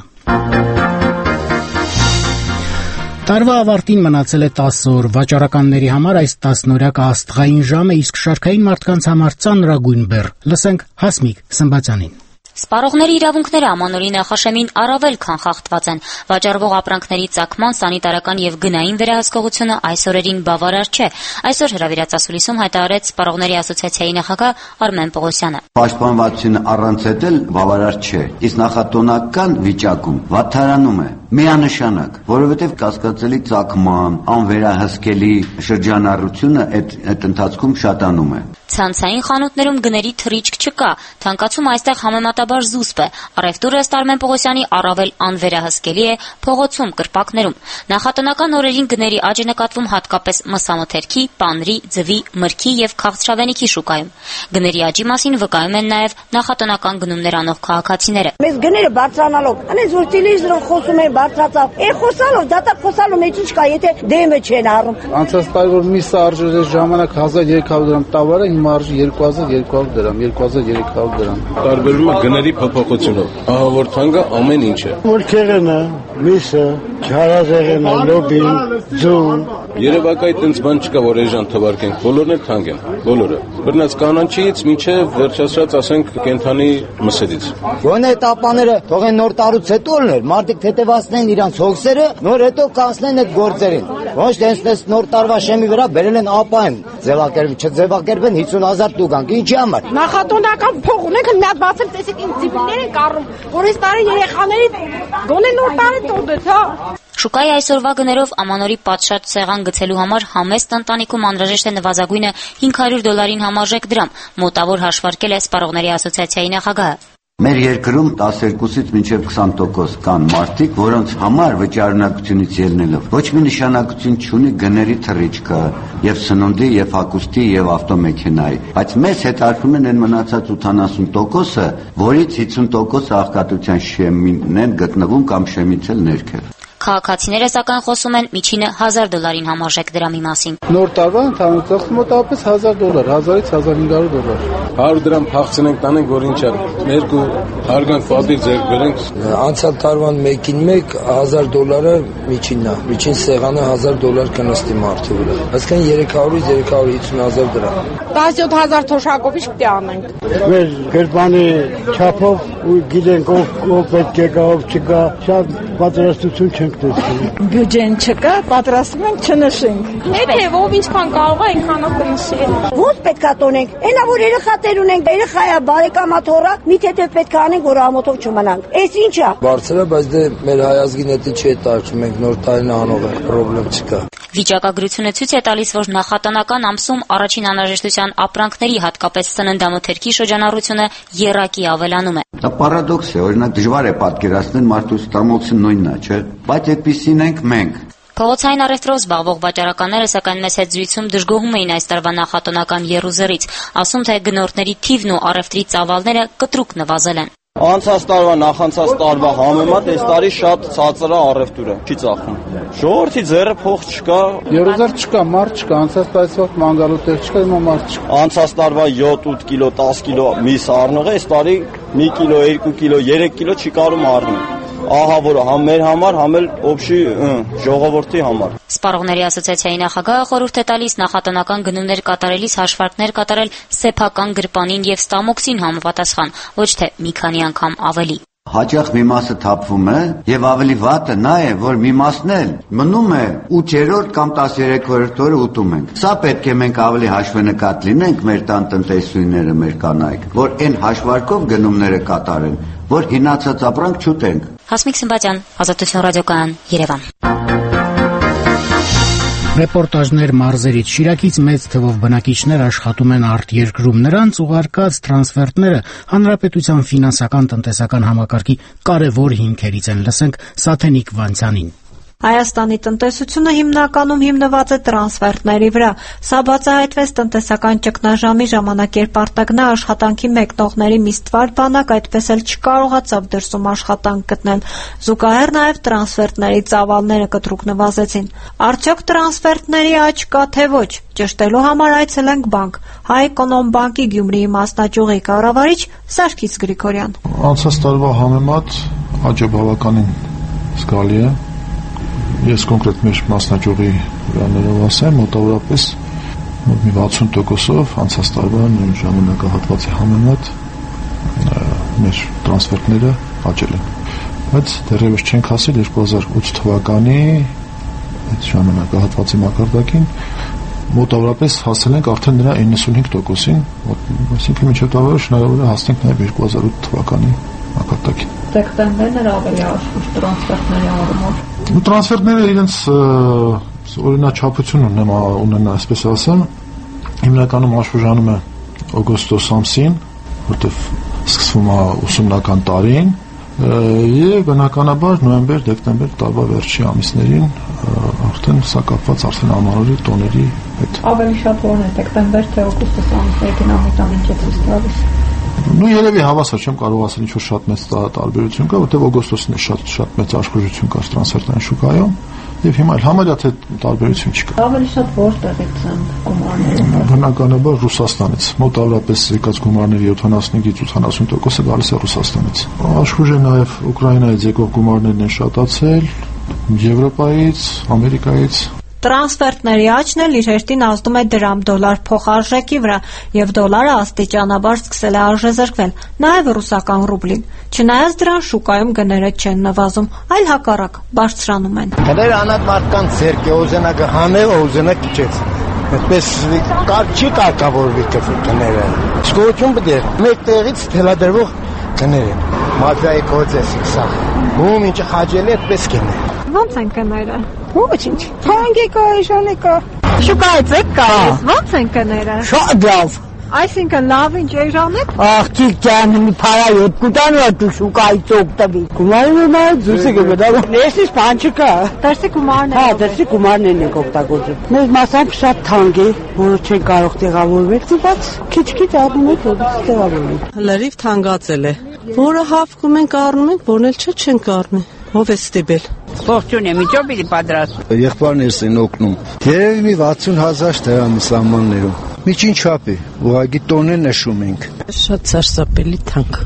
Տարվա ավարտին մնացել է 10 օր, վաճառականների համար այս 10-օրյակը աստղային ժամ է, իսկ շարքային մարդկանց համար ծանրագույն բեռ։ Լսենք Հասմիկ Սմբատյանին։ Սպառողների իրավունքները ամանորի նախաշեմին առավել քան խախտված են։ Վաճառվող ապրանքների ծագման, սանիտարական եւ գնային վերահսկողությունը այս օրերին բավարար չէ։ Այսօր հրավիրած հայտարարեց Սպառողների ասոցիացիայի նախագահ Արմեն Պողոսյանը։ Պաշտպանվածությունը առանց էլ բավարար չէ։ Իսկ նախատոնական վիճակում վատթարանում է միանշանակ, որովհետև կասկածելի ծագման, անվերահսկելի շրջանառությունը այդ ընթացքում շատանում է։ Ցանցային խանութներում գների թռիչք չկա, թանկացում այստեղ համեմատաբար զուսպ է։ Առևտուրը ըստ Արմեն Պողոսյանի առավել անվերահսկելի է փողոցում, կրպակներում։ Նախատնական օրերին գների աճ է նկատվում հատկապես մսամթերքի, պանրի, ձվի, մրգի եւ քաղցրավենիքի շուկայում։ Գների աճի մասին վկայում են նաեւ նախատնական գնումներ անող քաղաքացիները։ Մեզ գները բարձրանալով, անես որ տելևիզորով խոսում են բարձրացավ։ Խոսալով, դատա խոսալու մեջ ինչ կա, եթե դեմը չեն առնում։ Անցած տարի որ միսը արժեր այս ժամանակ 1300 դրամ տավարը, հիմա արժի 2200 դրամ, 2300 դրամ։ Տարբերվում է գների փոփոխությունով։ Ահա որ թանկը ամեն ինչ է։ Մորքերենը, միսը, չարազեղենը, լոբին, ձուն, Երևակայի տենց բան չկա, որ էժան թվարկենք, բոլորն էլ թանկ են, բոլորը։ Բռնած կանաչից մինչև վերջացրած ասենք կենթանի մսերից։ Գոնե տապաները թողեն նոր տարուց հետո լներ, մարդիկ թեթևացնեն իրանց հոգսերը, նոր հետո կանցնեն այդ գործերին։ Ոչ թե այնպես նոր տարվա շեմի վրա բերել են ապային չձևակերպեն 50,000 տուգանք, ինչի համար։ Նախատոնական փող ունենք, մի հատ բացել տեսեք ինչ ծիպիներ են կառում, որ այս տարի երեխաների գոնե նոր տարի տոդեց, հա։ Շուկայի այսօրվա գներով ամանորի պատշաճ սեղան գցելու համար համեստ ընտանիքում անհրաժեշտ է նվազագույնը $500 համարժեք դրամ, մոտավոր հաշվարկել է Սպառողների ասոցիացիայի նախագահը։ Մեր երկրում 12-ից մինչև 20% կան մարդիկ, որոնց համար վճարունակությունից ելնելով ոչ մի նշանակություն չունի գների թռիչքը եւ սնունդի եւ հագուստի եւ ավտոմեքենայի, բայց մեզ հետարկում են այն մնացած 80%-ը, որից 50%-ը աղքատության շեմին են գտնվում կամ շեմից էլ ներքև։ Քաղաքացիները սակայն խոսում են միջինը $1,000 համարժեք դրամի մասին։ Նոր տարվա ընդհանուր ծախսը մոտավորապես $1,000, 1,000-ից $1,500։ 100 դրամ փախցնենք, տանենք, որ ինչ ա։ Երկու հարգանք պատիվ ձեռք բերենք։ Անցյալ տարվան մեկին մեկ $1,000-ը միջինն է։ Միջին սեղանը $1,000 կնստի մարդու վրա։ Այսինքն 300-ից 350,000 դրամ։ 17,000 թոշակով ինչ պիտի անենք։ Մեր գրպանի չափով ու գիտենք ով պետք է գա, ով չգա, շատ պատրաստություն չենք տեսնում։ Բյուջեն չկա, պատրաստում ենք չնշենք։ Եթե ով ինչքան կարող է, այնքանով կնշի։ Ո՞նց պետքա տոնենք։ Այնա որ երեխաներ ունենք, երեխայա բարեկամա թողա, մի թեթև պետք է անենք, որ ամոթով չմնանք։ Էս ի՞նչ է։ Բարձր է, բայց դե մեր հայազգին էդի չի տալչում, մենք նոր տարին անող ենք, խնդրեմ չկա։ Վիճակագրությունը ցույց է տալիս, որ նախատոնական ամսում առաջին անհրաժեշտության ապրանքների, հատկապես սննդամթերքի շրջանառությունը եռակի ավելանում է։ Դա պարադոքս է, օրինակ դժվար է պատկերացնել մարդու ստամոքսը նույնն է, չէ՞։ Բայց այդպիսին ենք մենք։ Փողոցային առևտրով զբաղվող վաճառականները սակայն մեծ հետ զրույցում դժգոհում էին այս տարվա նախատոնական եռուզեռից, ասում թե գնորդների թիվն ու առևտրի ծավալները կտրուկ նվազել են։ Անցած տարվա նախանցած տարվա համեմատ այս տարի շատ ցածր է առևտուրը, չի ծախում։ Ժողովրդի ձեռը փող չկա։ Երուզեր չկա, մարդ չկա, անցած տարվա մանգալու տեղ չկա, հիմա մարդ չկա։ Անցած տարվա 7-8 կիլո, 10 կիլո միս առնողը այս տարի 1 կիլո, 2 կիլո, 3 կիլո չի կարում առնել։ Ահա որ համ մեր համար, համ էլ օբշի ժողովրդի համար։ Սպառողների ասոցիացիայի նախագահը խորհուրդ է տալիս նախատոնական գնումներ կատարելիս հաշվարկներ կատարել սեփական գրպանին եւ ստամոքսին համապատասխան, ոչ թե մի քանի անգամ ավելի։ Հաճախ մի մասը թափվում է եւ ավելի վատը նա է, որ մի մասն էլ մնում է 8-րդ կամ 13-րդ օրը ուտում ենք։ Սա պետք է մենք ավելի հաշվենկատ լինենք մեր տան տնտեսուհիները, մեր կանայք, որ այն հաշվարկով գնումները կատարեն, որ հինացած ապրանք չուտենք։ Հասմիկ Սմբատյան, Ազատություն ռադիոկայան, Երևան։ Ռեպորտաժներ մարզերից Շիրակից մեծ թվով բնակիչներ աշխատում են արտերկրում։ Նրանց ուղարկած տրանսֆերտները հանրապետության ֆինանսական տնտեսական համակարգի կարևոր հիմքերից են։ Լսենք Սաթենիկ Վանցյանին։ Հայաստանի տնտեսությունը հիմնականում հիմնված է տրանսֆերտների վրա։ Սա բացահայտվեց տնտեսական ճգնաժամի ժամանակ, երբ արտագնա աշխատանքի մեկնողների մի ստվար բանակ այդպես էլ չկարողացավ դրսում աշխատանք գտնել։ Զուգահեռ նաև տրանսֆերտների ծավալները կտրուկ նվազեցին։ Արդյոք տրանսֆերտների աճ կա թե ոչ։ Ճշտելու համար այցելենք բանկ։ Հայ-Էկոնոմբանկի Գյումրիի մասնաճյուղի կառավարիչ Սարգիս Գրիգորյան։ Անցած տարվա համեմատ աճը բավականին զգալի է։ Ես կոնկրետ մեր մասնաճյուղի վրաներով ասեմ, մոտավորապես մի 60%-ով անցած տարվա նույն ժամանակահատվածի համեմատ մեր տրանսֆերտները աճել են։ Բայց դեռևս չենք հասել 2008 թվականի այդ ժամանակահատվածի մակարդակին, մոտավորապես հասել ենք արդեն նրա 95%-ին, այսինքն մինչև տարվա հնարավոր է հասնենք նաև 2008 թվականի մակարդակին։ Դեկտեմբերն էր ավելի աշխույժ տրանսֆերտների առումով։ Տրանսֆերտները իրենց օրինաչափություն ունեն, այսպես ասեմ, հիմնականում աշխուժանում է օգոստոս ամսին, որտեղ սկսվում է ուսումնական տարին, եւ բնականաբար նոյեմբեր, դեկտեմբեր տարվա վերջի ամիսներին արդեն սա կապված արդեն ամանորի տոների հետ։ Ավելի շատ որն է, դեկտեմբեր թե օգոստոս ամսի դինամիկան ինչ է ցույց տալիս։ Ну երևի հավասար չեմ կարող ասել ինչ որ շատ մեծ տարբերություն կա, որտեղ օգոստոսին է շատ մեծ աշխուժություն կա տրանսֆերտային շուկայում, եւ հիմա էլ համարյա թե տարբերություն չկա։ Ավելի շատ որտեղից են գումարները։ Բնականաբար Ռուսաստանից, մոտավորապես եկած գումարների 75-ից 80%-ը գալիս է Ռուսաստանից։ Աշխուժ է նաեւ Ուկրաինայից եկող գումարներն են շատացել, Եվրոպայից, Ամերիկայից։ Տրանսֆերտների աճն էլ իր հերթին ազդում է դրամ-դոլար փոխարժեքի վրա, եւ դոլարը աստիճանաբար սկսել է արժեզրկվել, նաեւ ռուսական ռուբլին։ Չնայած դրան շուկայում գները չեն նվազում, այլ հակառակ բարձրանում են։ Դեր անատ մարդկանց ձերք է ուզենա գհանե, ուզենա քիչեց։ Այդպես չի կարգավորվի կները։ Շկոյություն պետք է մեկ տեղից թելադրվող գները։ Մաֆիայի կոծեսի սա։ Ում ինչ խաչել է, այդպես կենը։ Ո՞նց են կները։ Ոչինչ։ Թանկի կա, էժանի կա։ Շուկայից եք գալիս, ո՞նց են կները։ Շատ լավ։ Այսինքն լավ ինչ էժան եք։ Ախ, ճիճան, մի փարա 7 տան ու դու շուկայից օգտվի։ Գումարը նայ ձուսը գտա։ Ներսից բան չկա։ Դրսի գումարն է։ Հա, դրսի գումարներն են օգտագործում։ Մեր մասամբ շատ թանկ է, որը չեն կարող տեղավորվել, բայց քիչ-քիչ առնում եք, որ տեղավորվի։ Լրիվ թանկացել է։ Որը հավքում ենք առնում ենք, որն էլ չեն կառնում։ Ով է ստիպել։ Ողջույն եմ, ինչով պիտի պատրաստ։ Եղբայրներս են օգնում։ Երևի մի 60,000 դրամի սահմաններում։ Միջին չափ է, ուղղակի տոնը նշում ենք։ Շատ սարսափելի թանկ։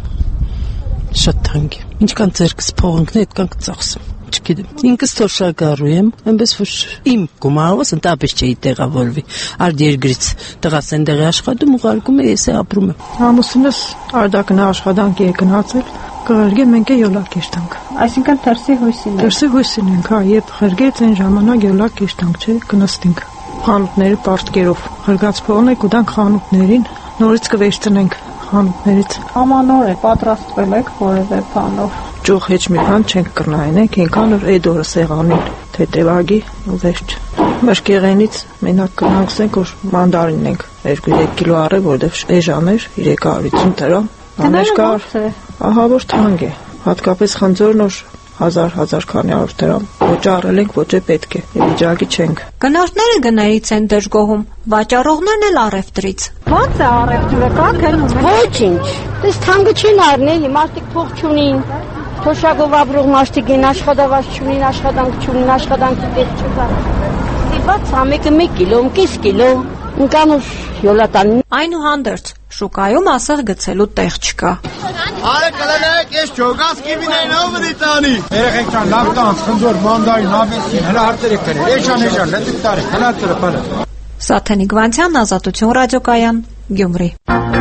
Շատ թանկ է։ Ինչքան ձերքս փող ընկնի, այդքան կծախսեմ։ Չգիտեմ։ Ինքս թոշակառու եմ, այնպես որ իմ գումարով ընդհանրապես չի տեղավորվի։ Արդ երկրից տղաս են տեղի աշխատում, ուղարկում է, ես է ապրում եմ։ Ամուսինս արդակն աշխատանքի է գնացել, կհարգե մենք է յոլակ կերտանք։ Այսինքն դրսի հույսին է։ Դրսի հույսին ենք, հա, երբ հարգեց այն ժամանակ յոլակ կերտանք, չէ, կնստենք։ Խանութների պարտկերով հարգած փողն է կուտանք խանութներին, նորից կվերցնենք խանութներից։ Ամանոր է, պատրաստվել եք որևէ բանով։ Ճոխ հեչ մի բան չենք կրնայինենք, այնքան որ այդ օրը սեղանին թեթևագի ու վերջ։ Մշկեղենից մենակ կնանքսենք, որ մանդարինն ենք 2-3 կիլո առել, որովհետև էժան էր 350 դրամ։ Աներ կար։ Ահա որ թանկ է, հատկապես խնձորն որ 1000 քանի 100 դրամ։ Ոչ առել ենք, ոչ է պետք է, վիճակի չենք։ Գնորդները գներից են դժգոհում, վաճառողներն էլ առևտրից։ Ո՞նց է առևտուրը, կա քնում եք։ Ոչինչ։ Դες թանկը չեն առնել, մարդիկ փող չունին։ Թոշակով ապրող մարդիկ են աշխատավարձ չունին, աշխատանք չունին, աշխատանքի տեղ չկա։ Դիպած ամեկը 1 կիլո, 5 կիլո, ընկանուր յոլատան։ Այնուհանդերձ շուկայում ասեղ գցելու տեղ չկա։ Արե կլանեք, ես ճոգաս կիվինեն ովրի տանի։ Երեխեք ճան, լավ տանց, խնձոր, մանդարին, ապեսին, հլա հարցերեք կրեր, էշան, լետիկ տարեք, հլացրը, պալը։ Սաթենիկ Վանցյան, Ազատություն ռադիոկայան, Գյումրի։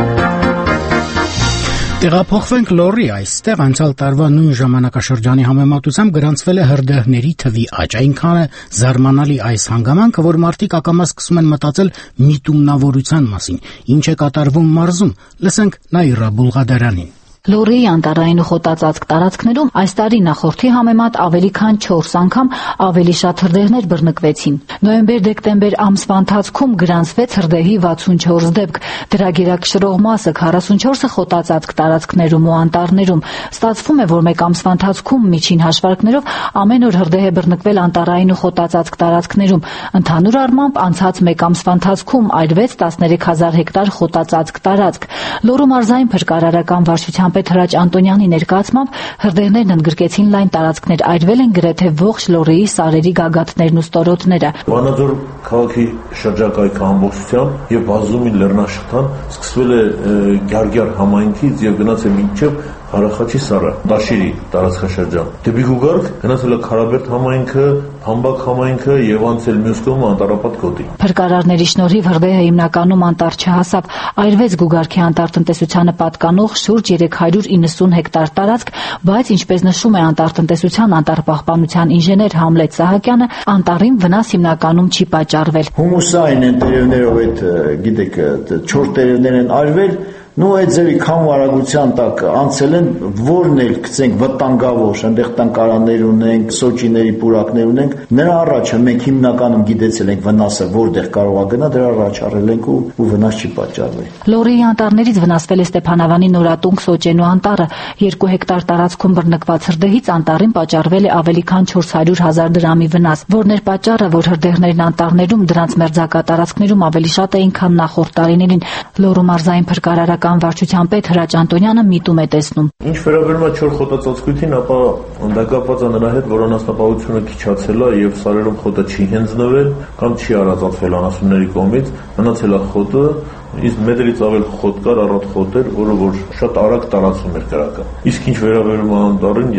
Տեղափոխվենք Լոռի, այստեղ անցյալ տարվա նույն ժամանակաշրջանի համեմատությամբ գրանցվել է հրդեհների թվի աճ, այնքան է զարմանալի այս հանգամանքը, որ մարդիկ ակամա սկսում են մտածել միտումնավորության մասին, ինչ է կատարվում մարզում, լսենք Նաիրա Բուլղադարյանին։ Լոռիի անտառային ու խոտածածկ տարածքներում այս տարի նախորդի համեմատ ավելի քան 4 անգամ ավելի շատ հրդեհներ բռնկվեցին։ Նոյեմբեր-դեկտեմբեր ամսվա ընթացքում գրանցվեց հրդեհի 64 դեպք, դրա գերակշռող մասը 44-ը խոտածածկ տարածքներում ու անտառներում։ Ստացվում է, որ մեկ ամսվա ընթացքում միջին հաշվարկներով ամեն օր հրդեհ է բռնկվել անտառային ու խոտածածկ տարածքներում։ Ընդհանուր առմամբ անցած մեկ ամսվա ընթացքում այրվեց 13000 հեկտար խոտածածկ տարածք։ Լոռու մարզային փրկարարական վարչության պետ Հրաչ Անտոնյանի ներկայացմամբ հրդեհներն ընդգրկեցին լայն տարածքներ, այրվել են գրեթե ողջ Լոռիի սարերի գագաթներն ու ստորոտները։ Վանաձոր քաղաքի շրջակայքը ամբողջությամբ եւ Բազումի լեռնաշղթան սկսվել է Գյարգյար համայնքից եւ գնաց է մինչեւ Հարախաչի սարը, Դաշիրի տարածքաշրջան։ Դեպի Գուգարք գնացել է Քարաբերդ համայնքը, Փամբակ համայնքը եւ անցել մյուս կողմը Անտառապատ գոտի։ Փրկարարների շնորհիվ հրդեհը հիմնականում անտառ չհասավ, այրվեց Գուգարքի անտառտնտեսությանը պատկանող շուրջ 390 հեկտար տարածք, բայց ինչպես նշում է անտառտնտեսության անտառպահպանության ինժեներ Համլետ Սահակյանը, անտառին վնաս հիմնականում չի պատճառվել։ Հումուսային են տերևներով այդ, գիտեք, 4 տերևներ են այրվել, նու այդ ձևի քամու արագության տակ անցել են, որն էլ գցենք վտանգավոր, այնտեղ տանկարաններ ունենք, սոճիների պուրակներ ունենք, նրա առաջը մենք հիմնականում գիտեցել ենք վնասը որտեղ կարող է գնա, դրա առաջ առել ենք ու վնաս չի պատճառվել։ Լոռիի անտառներից վնասվել է Ստեփանավանի Նորատունք Սոճենու անտառը, 2 հեկտար տարածքում բռնկված հրդեհից անտառին պատճառվել է ավելի քան 400,000 դրամի վնաս, որն էր պատճառը, որ հրդեհներն անտառներում դրանց մերձակա տարածքներում ավելի շատ էին, քան նախորդ տարիներին։ Լոռու մարզային փրկարարական վարչության պետ Հրաչ Անտոնյանը միտում է տեսնում։ Ինչ վերաբերում է 4 խոտածածկույթին, ապա դա կապված է նրա հետ, որ անասնապահությունը քիչացել է եւ սարերում խոտը չի հենձնվել կամ չի արածացվել անասունների կողմից, մնացել է խոտը, իսկ մետրից ավել խոտ կար, առատ խոտ էր, որը որ շատ արագ տարածում էր կրակը։ Իսկ ինչ վերաբերում է անտառին, ես այդ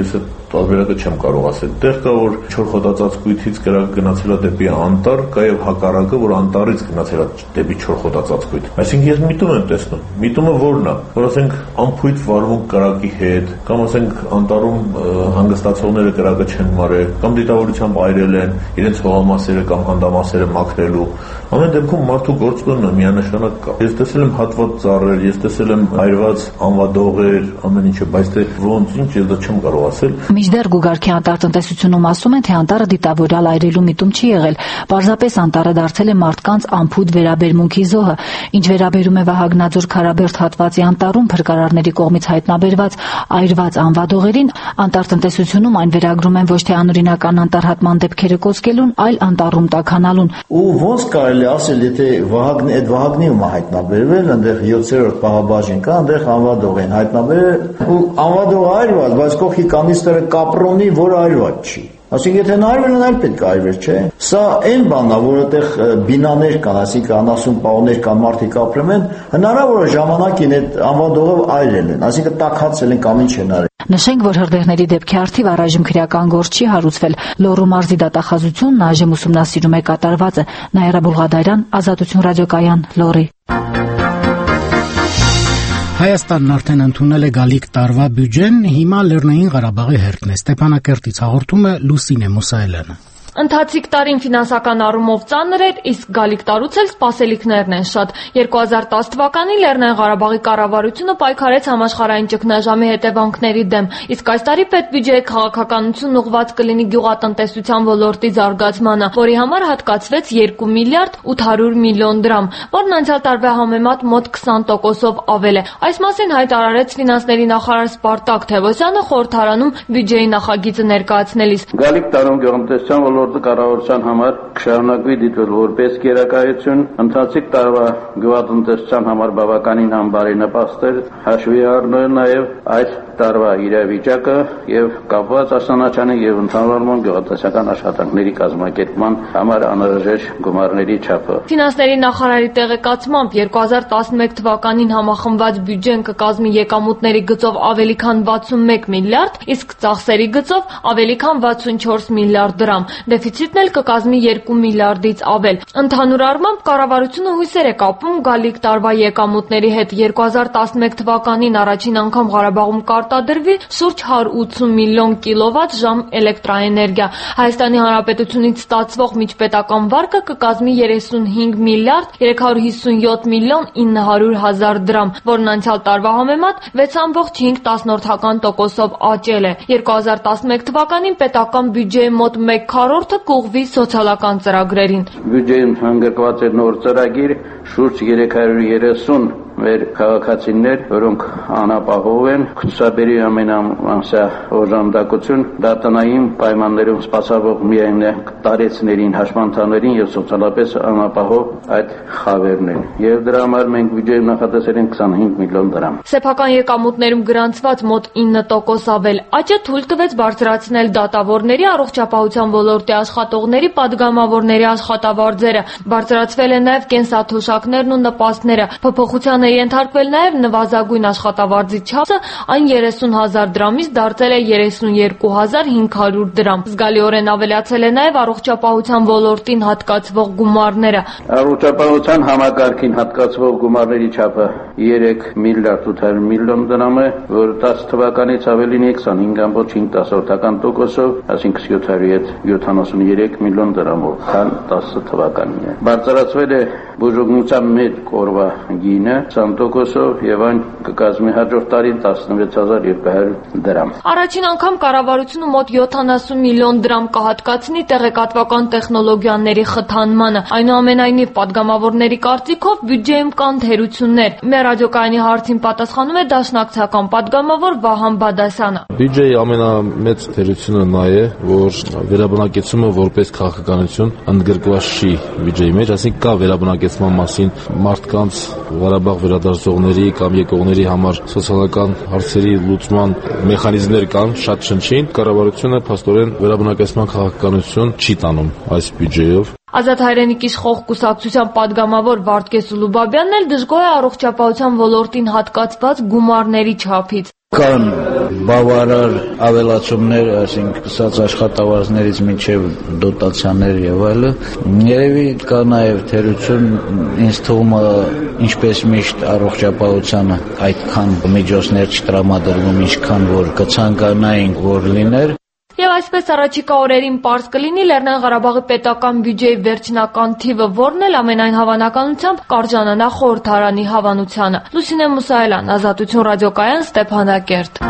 տարբերակը չեմ կարող ասել։ Տեղ կա որ չորխոտածածկույթից կրակը գնացել է դեպի անտառ, կա եւ հակառակը, որ անտառից գնացել է դեպի չորխոտածածկույթ։ Այսինքն ես միտում եմ տեսնում։ Միտումը որն է, որ ասենք ամփույթ վարվում կրակի հետ, կամ ասենք անտառում հանգստացողները կրակը չեն մարել, կամ դիտավորությամբ այրել են իրենց հողամասերը կամ հանդամասերը մաքրելու։ Ամեն դեպքում մարդու գործունեությունը միանշանակ կա։ Ես տեսել եմ հատված ծառեր, ես տեսել եմ այրված անվադողեր, ամեն ինչը, բայց թե ոնց ինչ ես դա չեմ կարող ասել։ Մինչդեռ Գուգարքի անտառտնտեսությունում ասում են, թե անտառը դիտավորյալ այրելու միտում չի եղել։ Պարզապես անտառը դարձել է մարդկանց անփույթ վերաբերմունքի զոհը։ Ինչ վերաբերում է Վահագնաձոր Քարաբերդ հատվածի անտառում փրկարարների կողմից հայտնաբերված այրված անվադողերին, անտառտնտեսությունում այն վերագրում են ոչ թե անօրինական անտառհատման դեպքերը կոծկելուն, այլ անտառում տաքանալուն։ Ու ոնց կարելի ասել, եթե այդ Վահագնիում հայտնաբերվել, այնտեղ 7-րդ պահաբաժին կա, այնտեղ անվադող են հայտնաբերել, ու անվադողը այրված, բայց կողքի կանիստերը կապրոնի, որ այրված չի։ Այսինքն եթե նայվել են, այլ պետք է այրվեր, չէ։ Սա այն բանն է, որ այդտեղ բինաներ կան, այսինքն անասուն պահոներ կան, մարդիկ ապրում են, հնարավոր է ժամանակին այդ անվադողով այրել են, այսինքն տաքացել են կամ ինչ են արել։ Նշենք, որ հրդեհների դեպքի առթիվ առայժմ քրեական գործ չի հարուցվել։ Լոռու մարզի դատախազությունն այժմ ուսումնասիրում է կատարվածը։ Նաիրա Բուլղադարյան, Ազատություն ռադիոկայան, Լոռի։ Հայաստանն արդեն ընդունել է գալիք տարվա բյուջեն, հիմա Լեռնային Ղարաբաղի հերթն է։ Ստեփանակերտից հաղորդում է Լուսինե Մուսայելյանը։ Ընթացիկ տարին ֆինանսական առումով ծանր էր, իսկ գալիք տարուց էլ սպասելիքներն են շատ։ 2010 թվականին Լեռնային Ղարաբաղի կառավարությունը պայքարեց համաշխարհային ճգնաժամի հետևանքների դեմ, իսկ այս տարի պետբյուջեի քաղաքականությունն ուղղված կլինի գյուղատնտեսության ոլորտի զարգացմանը, որի համար հատկացվեց 2 միլիարդ 800 միլիոն դրամ, որն անցյալ տարվա համեմատ մոտ 20%-ով ավել է։ Այս մասին հայտարարեց ֆինանսների նախարար Սպարտակ Թևոսյանը խորհրդարանում բյուջեի նախագիծը ներկայացնելիս։ Գալիք տարում գյուղատնտեսության ոլորտը կառավարության համար կշարունակվի դիտվել որպես գերակայություն, ընթացիկ տարվա գյուղատնտեսության համար բավականին անբարենպաստ էր, հաշվի առնելով նաև այս տարվա իրավիճակը եւ կապված աշնանաչանի եւ ընդհանրորեն գյուղատնտեսական աշխատանքների կազմակերպման համար անհրաժեշտ գումարների չափը։ Ֆինանսների նախարարի տեղեկացմամբ 2011 թվականին համախմբված բյուջեն կկազմի եկամուտների գծով ավելի քան 61 միլիարդ, իսկ ծախսերի գծով ավելի քան 64 միլիարդ դրամ։ Դեֆիցիտն էլ կկազմի 2 միլիարդից ավել։ Ընդհանուր առմամբ կառավարությունը հույսեր է կապում գալիք տարվա եկամուտների հետ։ 2011 թվականին առաջին անգամ Ղարաբաղում կարտադրվի շուրջ 180 միլիոն կիլովատ ժամ էլեկտրաէներգիա։ Հայաստանի Հանրապետությունից ստացվող միջպետական վարկը կկազմի 35 միլիարդ 357 միլիոն 900 հազար դրամ, որն անցյալ տարվա համեմատ 6.5%-ով աճել է։ 2011 թվականին պետական բյուջեի մոտ 1/4-ը կուղղվի սոցիալական ծրագրերին։ Բյուջեին հանգրկված է նոր ծրագիր, շուրջ 330 մեր քաղաքացիներ, որոնք անապահով են, ցուցաբերի ամենամասա օժանդակություն դատանային պայմաններում սպասավորող միայն տարեցներին, հաշմանդամներին եւ սոցիալապես անապահով այդ խավերն են։ Եվ դրա համար մենք բյուջեում նախատեսել ենք 25 միլիոն դրամ։ Սեփական եկամուտներում գրանցված մոտ 9% ավել աճը թույլ տվեց բարձրացնել դատավորների, առողջապահության ոլորտի աշխատողների, падգամավորների աշխատավարձերը։ Բարձրացվել են նաեւ կենսաթոշակներն ու նպաստները։ Փոփոխության ենթարկվել նաև նվազագույն աշխատավարձի չափը, այն 30,000 դրամից դարձել է 32,500 դրամ։ Զգալիորեն ավելացել է նաև առողջապահության ոլորտին հատկացվող գումարները։ Առողջապահության համակարգին հատկացվող գումարների չափը 3 միլիարդ 800 միլիոն դրամ է, որը 10 թվականից ավելին է 25.5%-ով, այսինքն 773 միլիոն դրամով, քան 10 թվականին է։ Բարձրացվել է բուժօգնության մեկ օրվա գինը 20%-ով եւ այն կկազմի հաջորդ տարի 16200 դրամ։ Առաջին անգամ կառավարությունը մոտ 70 միլիոն դրամ կհատկացնի տեղեկատվական տեխնոլոգիաների խթանմանը։ Այնուամենայնիվ, падգամավորների կարծիքով բյուջեում կան թերություններ։ Մեր ռադիոկայանի հարցին պատասխանում է դաշնակցական падգամավոր Վահան Բադասյանը։ Բյուջեի ամենամեծ թերությունը նա է, որ վերաբնակեցումը որպես քաղաքականություն ընդգրկված չի բյուջեի մեջ, այսինքն կա վերաբնակեցման մասին մարդկանց Ղարաբաղ վերադարձողների կամ եկողների համար սոցիալական հարցերի լուծման մեխանիզմներ կան, շատ շնչին։ Կառավարությունը փաստորեն վերաբնակեցման քաղաքականություն չի տանում այս բյուջեով։ Ազատ հայրենիքի իշխող կուսակցության падգամավոր Վարդգես Ուլուբաբյանն էլ դժգոհ է առողջապահության ոլորտին հատկացված գումարների չափից։ Կան բավարար ավելացումներ, այսինքն սկսած աշխատավարձներից մինչև դոտացիաներ եւ այլը։ Երևի կա նաեւ թերություն, ինձ թվում է ինչպես միշտ առողջապահությանը այդքան միջոցներ չտրամադրվում, ինչքան որ կցանկանայինք որ լիներ։ Եվ այսպես առաջիկա օրերին պարզ կլինի Լեռնային Ղարաբաղի պետական բյուջեի վերջնական թիվը որն էլ ամենայն հավանականությամբ կարժանանա խորհրդարանի հավանությանը։ Լուսինե Մուսայելյան, Ազատություն ռադիոկայան, Ստեփանակերտ։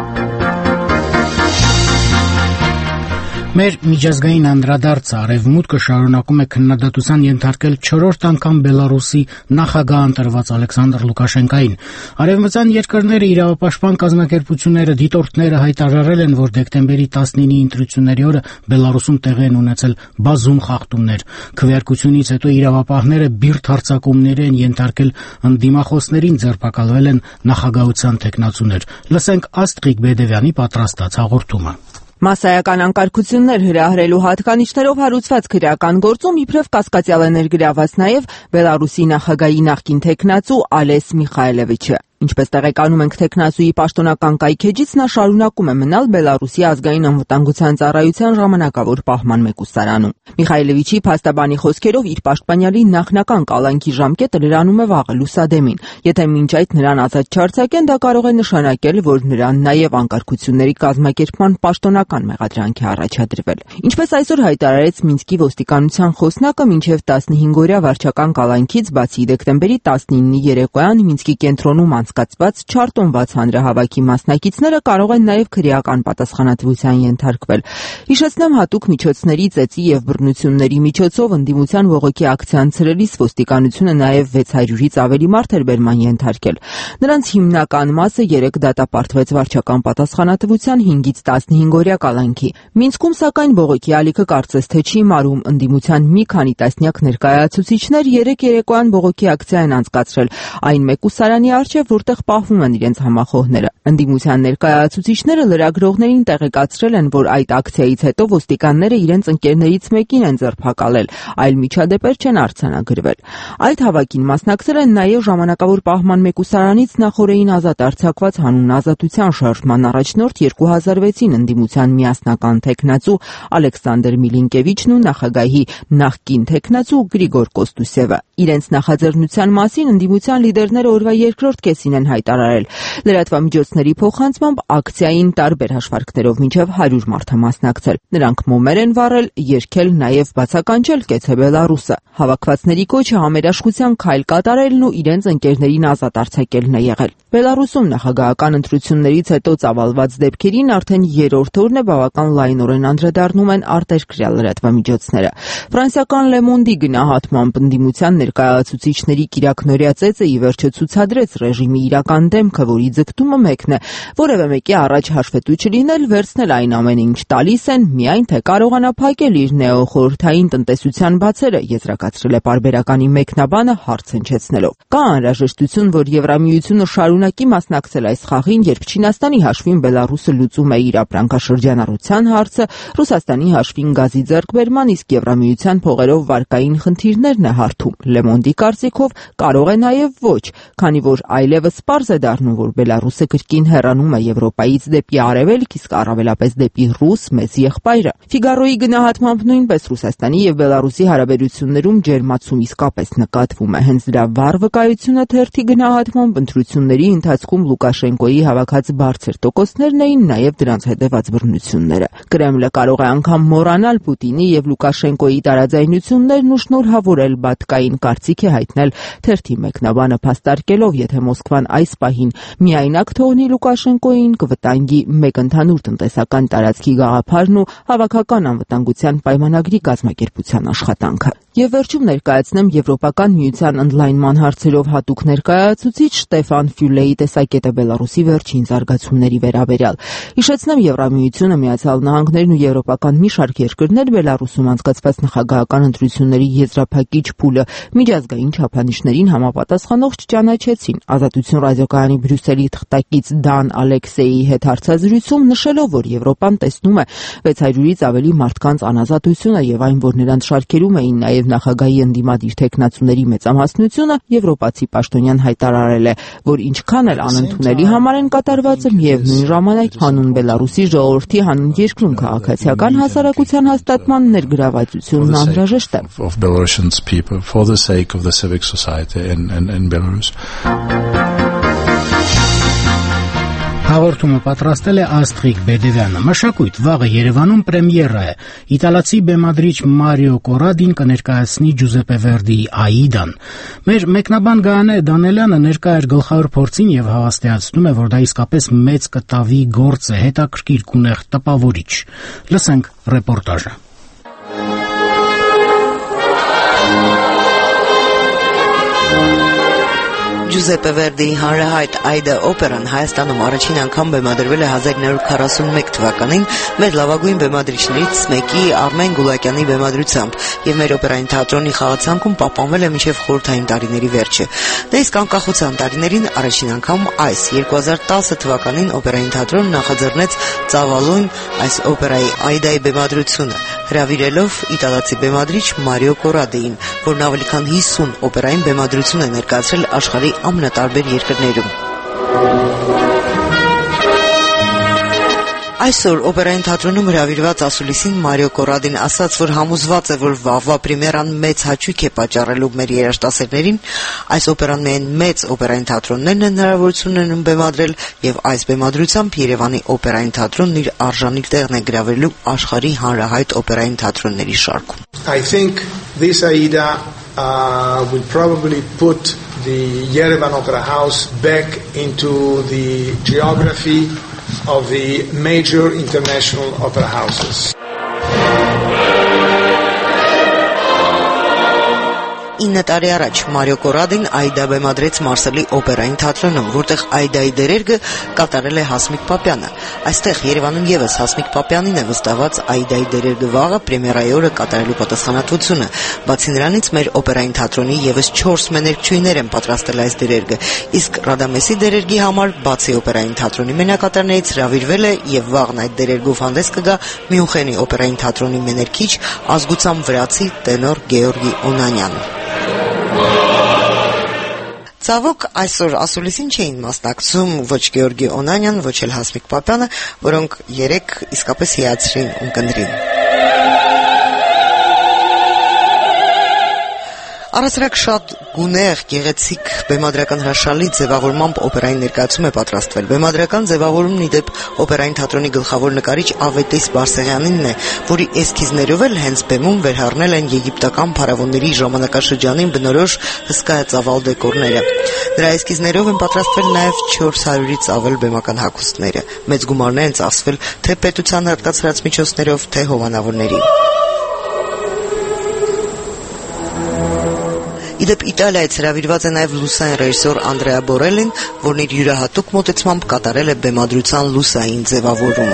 Մեր միջազգային անդրադարձը Արևմուտքը շարունակում է քննադատության ենթարկել 4-րդ անգամ Բելարուսի նախագահ ընտրված Ալեքսանդր Լուկաշենկային։ Արևմտյան երկրները իրավապաշտպան կազմակերպությունները դիտորդները հայտարարել են, որ դեկտեմբերի 19-ի ընտրությունների օրը Բելարուսում տեղի են ունեցել բազում խախտումներ։ Քվեարկությունից հետո իրավապահները բիրտ հարձակումներ են ենթարկել ընդդիմախոսներին, ձերբակալվել են նախագահության թեկնածուներ։ Լսենք Աստղիկ Բեդևյանի պատրաստած հաղորդումը։ Մասսայական անկարգություններ հրահրելու հատկանիշներով հարուցված քրեական գործում իբրև կասկածյալ է ներգրաված նաև Բելարուսի նախագահի նախկին թեկնածու Ալես Միխայելովիչը։ Ինչպես տեղեկանում ենք թեկնածուի պաշտոնական կայքեջից, նա շարունակում է մնալ Բելարուսի ազգային անվտանգության ծառայության ժամանակավոր պահման մեկուսարանում։ Միխայելովիչի փաստաբանի խոսքերով իր պաշտպանյալի նախնական կալանքի ժամկետը լրանում է վաղը լուսադեմին։ Եթե մինչ այդ նրան ազատ չարձակեն, դա կարող է նշանակել, որ նրան նաև անկարգությունների կազմակերպման պաշտոնական մեղադրանք է առաջադրվել։ Ինչպես այսօր հայտարարեց Մինսկի ոստիկանության խոսնակը, մինչև 15-օրյա վարչական կալանքից բացի դեկտեմբերի 19-ի երեկոյան Մինսկի կենտրոնում անցկացված չարտոնված հանրահավաքի մասնակիցները կարող են նաև քրեական պատասխանատվության ենթարկվել։ Հիշեցնեմ, հատուկ միջոցների, ծեծի եւ բռնությունների միջոցով ընդդիմության բողոքի ակցիան ոստիկանությունը նաև 600-ից ավելի մարդ էր բերման ենթարկել։ Նրանց հիմնական մասը 3 դատապարտվեց վարչական պատասխանատվության 5-ից 15-օրյա կալանքի։ Մինսկում սակայն բողոքի ալիքը կարծես թե չի մարում, ընդդիմության մի քանի տասնյակ ներկայացուցիչներ 3 երեկոյան բողոքի ակցիա են անցկացրել այն մեկուսարանի առջև, որտեղ պահվում են իրենց համախոհները։ Ընդդիմության ներկայացուցիչները լրագրողներին տեղեկացրել են, որ այդ ակցիայից հետո ոստիկանները իրենց ընկերներից մեկին են ձերբակալել, այլ միջադեպեր չեն արձանագրվել։ Այդ հավաքին մասնակցել են նաև ժամանակավոր պահման մեկուսարանից նախորդին ազատ արձակված հանուն ազատության շարժման առաջնորդ 2006-ին ընդդիմության միասնական թեկնածու Ալեքսանդր Միլինկևիչն ու նախագահի նախկին թեկնածու Գրիգոր Կոստուսևը։ Իրենց նախաձեռնության մասին ընդդիմության լիդերները օրվա երկրորդ կեսին են հայտարարել։ Լրատվամիջոցների փոխանցմամբ ակցիային տարբեր հաշվարկներով մինչև 100 մարդ է մասնակցել։ Նրանք մոմեր են վառել, երգել, նաև բացականչել «Կեցե Բելարուսը»։ Հավաքվածների կոչը համերաշխության քայլ կատարելն ու իրենց ընկերներին ազատ արձակելն է եղել։ Բելարուսում նախագահական ընտրություններից հետո ծավալված դեպքերին արդեն երրորդ օրն է բավական լայնորեն անդրադառնում են արտերկրյա լրատվամիջոցները։ Ֆրանսիական Le Monde-ի գնահատմամբ ընդդիմության ներկայացուցիչների կիրակնօրյա ծեծը ի վերջո ցուցադրեց ռեժիմի իրական դեմքը, որի ձգտումը մեկն է՝ որևէ մեկի առաջ հաշվետու չլինել, վերցնել այն ամենը, ինչ տալիս են, միայն թե կարողանա փակել իր նեոխորհրդային տնտեսության բացերը, եզրակացրել է պարբերականի մեկնաբանը հարց հնչեցնելով։ Կա անհրաժեշտություն, որ Եվրամիությունը շարունակի մասնակցել այս խաղին, երբ Չինաստանի հաշվին Բելարուսը լուծում է իր ապրանքաշրջանառության հարցը, Ռուսաստանի հաշվին գազի ձեռքբերման, իսկ Եվրամիության փողերով վարկային խնդիրներն է հարթում։ Le Monde-ի կարծիքով կարող է նաև ոչ, քանի որ այլևս պարզ է դառնում, որ Բելարուսը կրկին հեռանում է Եվրոպայից դեպի արևելք, իսկ առավելապես դեպի ռուս մեծ եղբայրը։ Ֆիգարոյի գնահատմամբ նույնպես Ռուսաստանի եւ Բելարուսի հարաբերություններում ջերմացում իսկապես նկատվում է։ Հենց դրա վառ վկայությունը թերթի գնահատմամբ ընտրությունների ընթացքում Լուկաշենկոյի հավաքած բարձր տոկոսներն էին, նաև դրանց հետևած բռնությունները։ Կրեմլը կարող է անգամ մոռանալ Պուտինի եւ Լուկաշենկոյի տարաձայնություններն ու շնորհավորել բատկային կարծիք է հայտնել թերթի մեկնաբանը փաստարկելով, եթե Մոսկվան այս պահին միայնակ թողնի Լուկաշենկոյին, կվտանգի մեկ ընդհանուր տնտեսական տարածքի գաղափարն ու հավաքական անվտանգության պայմանագրի կազմակերպության աշխատանքը։ Եվ վերջում ներկայացնեմ Եվրոպական միության ընդլայնման հարցերով հատուկ ներկայացուցիչ Ստեֆան Ֆյուլեի տեսակետը Բելարուսի վերջին զարգացումների վերաբերյալ։ Հիշեցնեմ, Եվրամիությունը, Միացյալ Նահանգներն ու եվրոպական մի շարք երկրներ Բելարուսում անցկացված նախագահական ընտրությունների եզրափակիչ փուլը միջազգային չափանիշներին համապատասխանող չճանաչեցին։ Ազատություն ռադիոկայանի Բրյուսելի թղթակից Դան Ալեքսեյի հետ հարցազրույցում նշելով, որ Եվրոպան տեսնում է 600-ից ավելի մարդկանց անազատությունը եւ այն, որ նրանց շարքերում էին նաև եւ նախագահի ընդդիմադիր թեկնածուների մեծամասնությունը եվրոպացի պաշտոնյան հայտարարել է, որ ինչքան էլ անընդունելի համարեն կատարվածը, միևնույն ժամանակ հանուն Բելարուսի ժողովրդի, հանուն երկրում քաղաքացիական հասարակության հաստատման ներգրավվածությունն անհրաժեշտ է։ For the sake of the civic society in Belarus. Հաղորդումը պատրաստել է Աստղիկ Բեդևյանը։ Մշակույթ վաղը Երևանում պրեմիերա է։ Իտալացի բեմադրիչ Մարիո Կորադին կներկայացնի Ջուզեպե Վերդիի Աիդան։ Մեր մեկնաբան Գայանե Դանելյանը ներկա էր գլխավոր փորձին եւ հավաստիացնում է, որ դա իսկապես մեծ կտավի գործ է, հետաքրքիր գունեղ տպավորիչ։ Լսենք ռեպորտաժը։ Ջուզեպե Վերդիի հանրահայտ Այդա օպերան Հայաստանում առաջին անգամ բեմադրվել է 1941 թվականին մեր լավագույն բեմադրիչներից մեկի Արմեն Գուլակյանի բեմադրությամբ եւ մեր օպերային թատրոնի խաղացանկում պահպանվել է մինչեւ խորհրդային տարիների վերջը։ Դա իսկ անկախության տարիներին առաջին անգամ այս 2010 թվականին օպերային թատրոնը նախաձեռնեց ծավալուն այս օպերայի Այդայի բեմադրությունը, հրավիրելով իտալացի բեմադրիչ Մարիո Կորադին, որն ավելի քան 50 օպերային բեմադրություն է ներկայացրել աշխարհի ամենատարբեր երկրներում։ Այսօր օպերային թատրոնում հրավիրված ասուլիսին Մարիո Կորադին ասաց, որ համոզված է, որ վաղվա պրեմիերան մեծ հաճույք է պատճառելու մեր երաժշտասերներին, այս օպերան միայն մեծ օպերային թատրոններն են հնարավորություն ունենում բեմադրել եւ այս բեմադրությամբ Երևանի օպերային թատրոնն իր արժանի տեղն է գրավելու աշխարհի հանրահայտ օպերային թատրոնների շարքում։ I think this Aida will probably put the Yerevan Opera House back into the geography of the major international opera houses. 9 տարի առաջ Մարիո Կորադին Այդա բեմադրեց Մարսելի օպերային թատրոնում, որտեղ Այդայի դերերգը կատարել է Հասմիկ Պապյանը։ Այստեղ Երևանում եւս Հասմիկ Պապյանին է վստահված Այդայի դերերգը վաղը պրեմիերայի օրը կատարելու պատասխանատվությունը։ Բացի նրանից մեր օպերային թատրոնի եւս 4 մեներկչուհիներ են պատրաստել այս դերերգը, իսկ Ռադամեսի դերերգի համար բացի օպերային թատրոնի մենակատարներից հրավիրվել է եւ վաղն այդ դերերգով հանդես կգա Մյունխենի օպերային թատրոնի մեներքիչ ազգությամբ վրացի տենոր Գեորգի Օնանյանը։ Ցավոք այսօր ասուլիսին չէին մասնակցում ոչ Գեորգի Օնանյան, ոչ էլ Հասմիկ Պապյանը, որոնք երեք իսկապես հիացրին ունկնդրին։ Առասարակ շատ գունեղ, գեղեցիկ բեմադրական հրաշալի ձևավորմամբ օպերային ներկայացում է պատրաստվել։ Բեմադրական ձևավորումն իդեպ օպերային թատրոնի գլխավոր նկարիչ Ավետիս Բարսեղյանինն է, որի էսքիզներով էլ հենց բեմում վերհառնել են եգիպտական փարավոնների ժամանակաշրջանին բնորոշ հսկայածավալ դեկորները։ Նրա էսքիզներով են պատրաստվել նաև 400-ից ավել բեմական հագուստները։ Մեծ գումարներ են ծախսվել թե պետության հատկացրած միջոցներով, թե հովանավորների։ Իդեպ Իտալիայից հրավիրված է նաև լուսային ռեժիսոր Անդրեա Բորելին, որն իր յուրահատուկ մոտեցմամբ կատարել է բեմադրության լուսային ձևավորումը։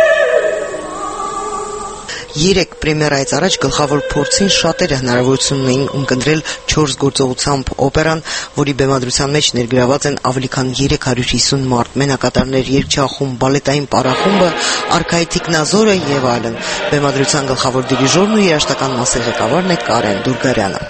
3 պրեմիերայից առաջ գլխավոր փորձին շատերը հնարավորություն ունեին ունկնդրել 4 գործողությամբ օպերան, որի բեմադրության մեջ ներգրաված են ավելի քան 350 մարդ, մենակատարներ, երգչախումբ, բալետային պարախումբը, արքայթիկ նազորը եւ այլն։ Բեմադրության գլխավոր դիրիժորն ու երաժշտական մասի ղեկավարն է Կարեն Դուրգարյանը։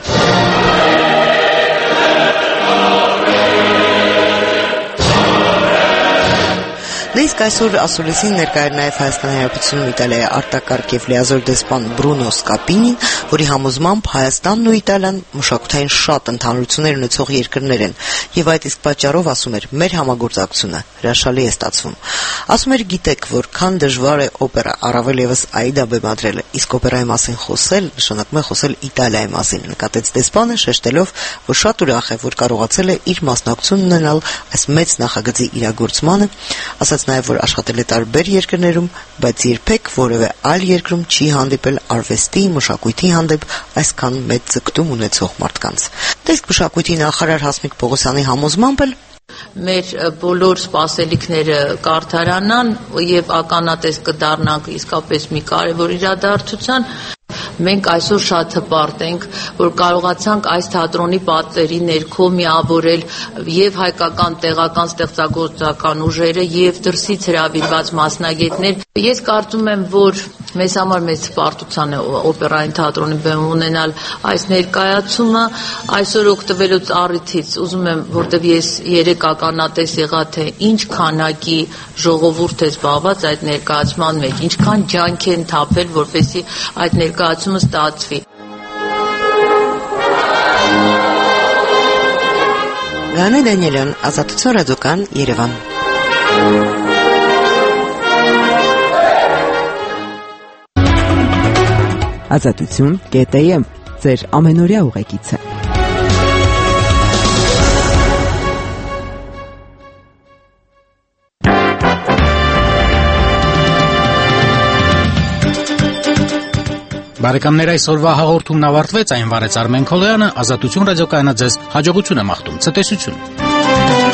Իսկ այսօր ասուլիսին ներկա էր նաև Հայաստանի Հանրապետությունում Իտալիայի արտակարգ եւ լիազոր դեսպան Բրունո Սկապինին, որի համոզմամբ Հայաստանն ու Իտալիան մշակութային շատ ընդհանրություններ ունեցող երկրներ են, եւ այդ իսկ պատճառով ասում էր մեր համագործակցությունը հրաշալի է ստացվում։ Ասում էր գիտեք, որքան դժվար է օպերա, առավել եւս Այդա բեմադրելը, իսկ օպերայի մասին խոսել նշանակում է խոսել Իտալիայի մասին, նկատեց դեսպանը, շեշտելով, որ շատ ուրախ է, որ կարողացել է իր մասնակցությունն ունենալ այս մեծ նախագծի իրագործմանը, ասաց նաև որ աշխատել է տարբեր երկրներում, բայց երբեք որևէ այլ երկրում չի հանդիպել արվեստի, մշակույթի հանդեպ այսքան մեծ ձգտում ունեցող մարդկանց։ Իսկ մշակույթի նախարար Հասմիկ Պողոսյանի համոզմամբ էլ մեր բոլոր սպասելիքները կարդարանան եւ ականատես կդառնանք իսկապես մի կարևոր իրադարձության։ Մենք այսօր շատ հպարտ ենք, որ կարողացանք այս թատրոնի պատերի ներքո միավորել եւ հայկական տեղական ստեղծագործական ուժերը եւ դրսից հրավիրված մասնագետներ։ Ես կարծում եմ, որ Մեզ համար մեծ պարտության է օպերային թատրոնի բեմ ունենալ այս ներկայացումը, այսօր օգտվելուց առիթից ուզում եմ, որտեվ ես 3 ականատես եղա, թե ինչ քանակի ժողովուրդ է զբաղված այդ ներկայացման մեջ, ինչքան ջանք են թափել, որպեսզի այդ ներկայացումը ստացվի։ Գանե Դանիելյան, Ազատություն ռադիոկան, Երևան։ Ազատություն.am ձեր ամենօրյա ուղեկիցը։ Բարեկամներ, այսօրվա հաղորդումն ավարտվեց, այն վարեց Արմեն Քոլոյանը, Ազատություն ռադիոկայանը ձեզ հաջողություն է մաղթում, ցտեսություն։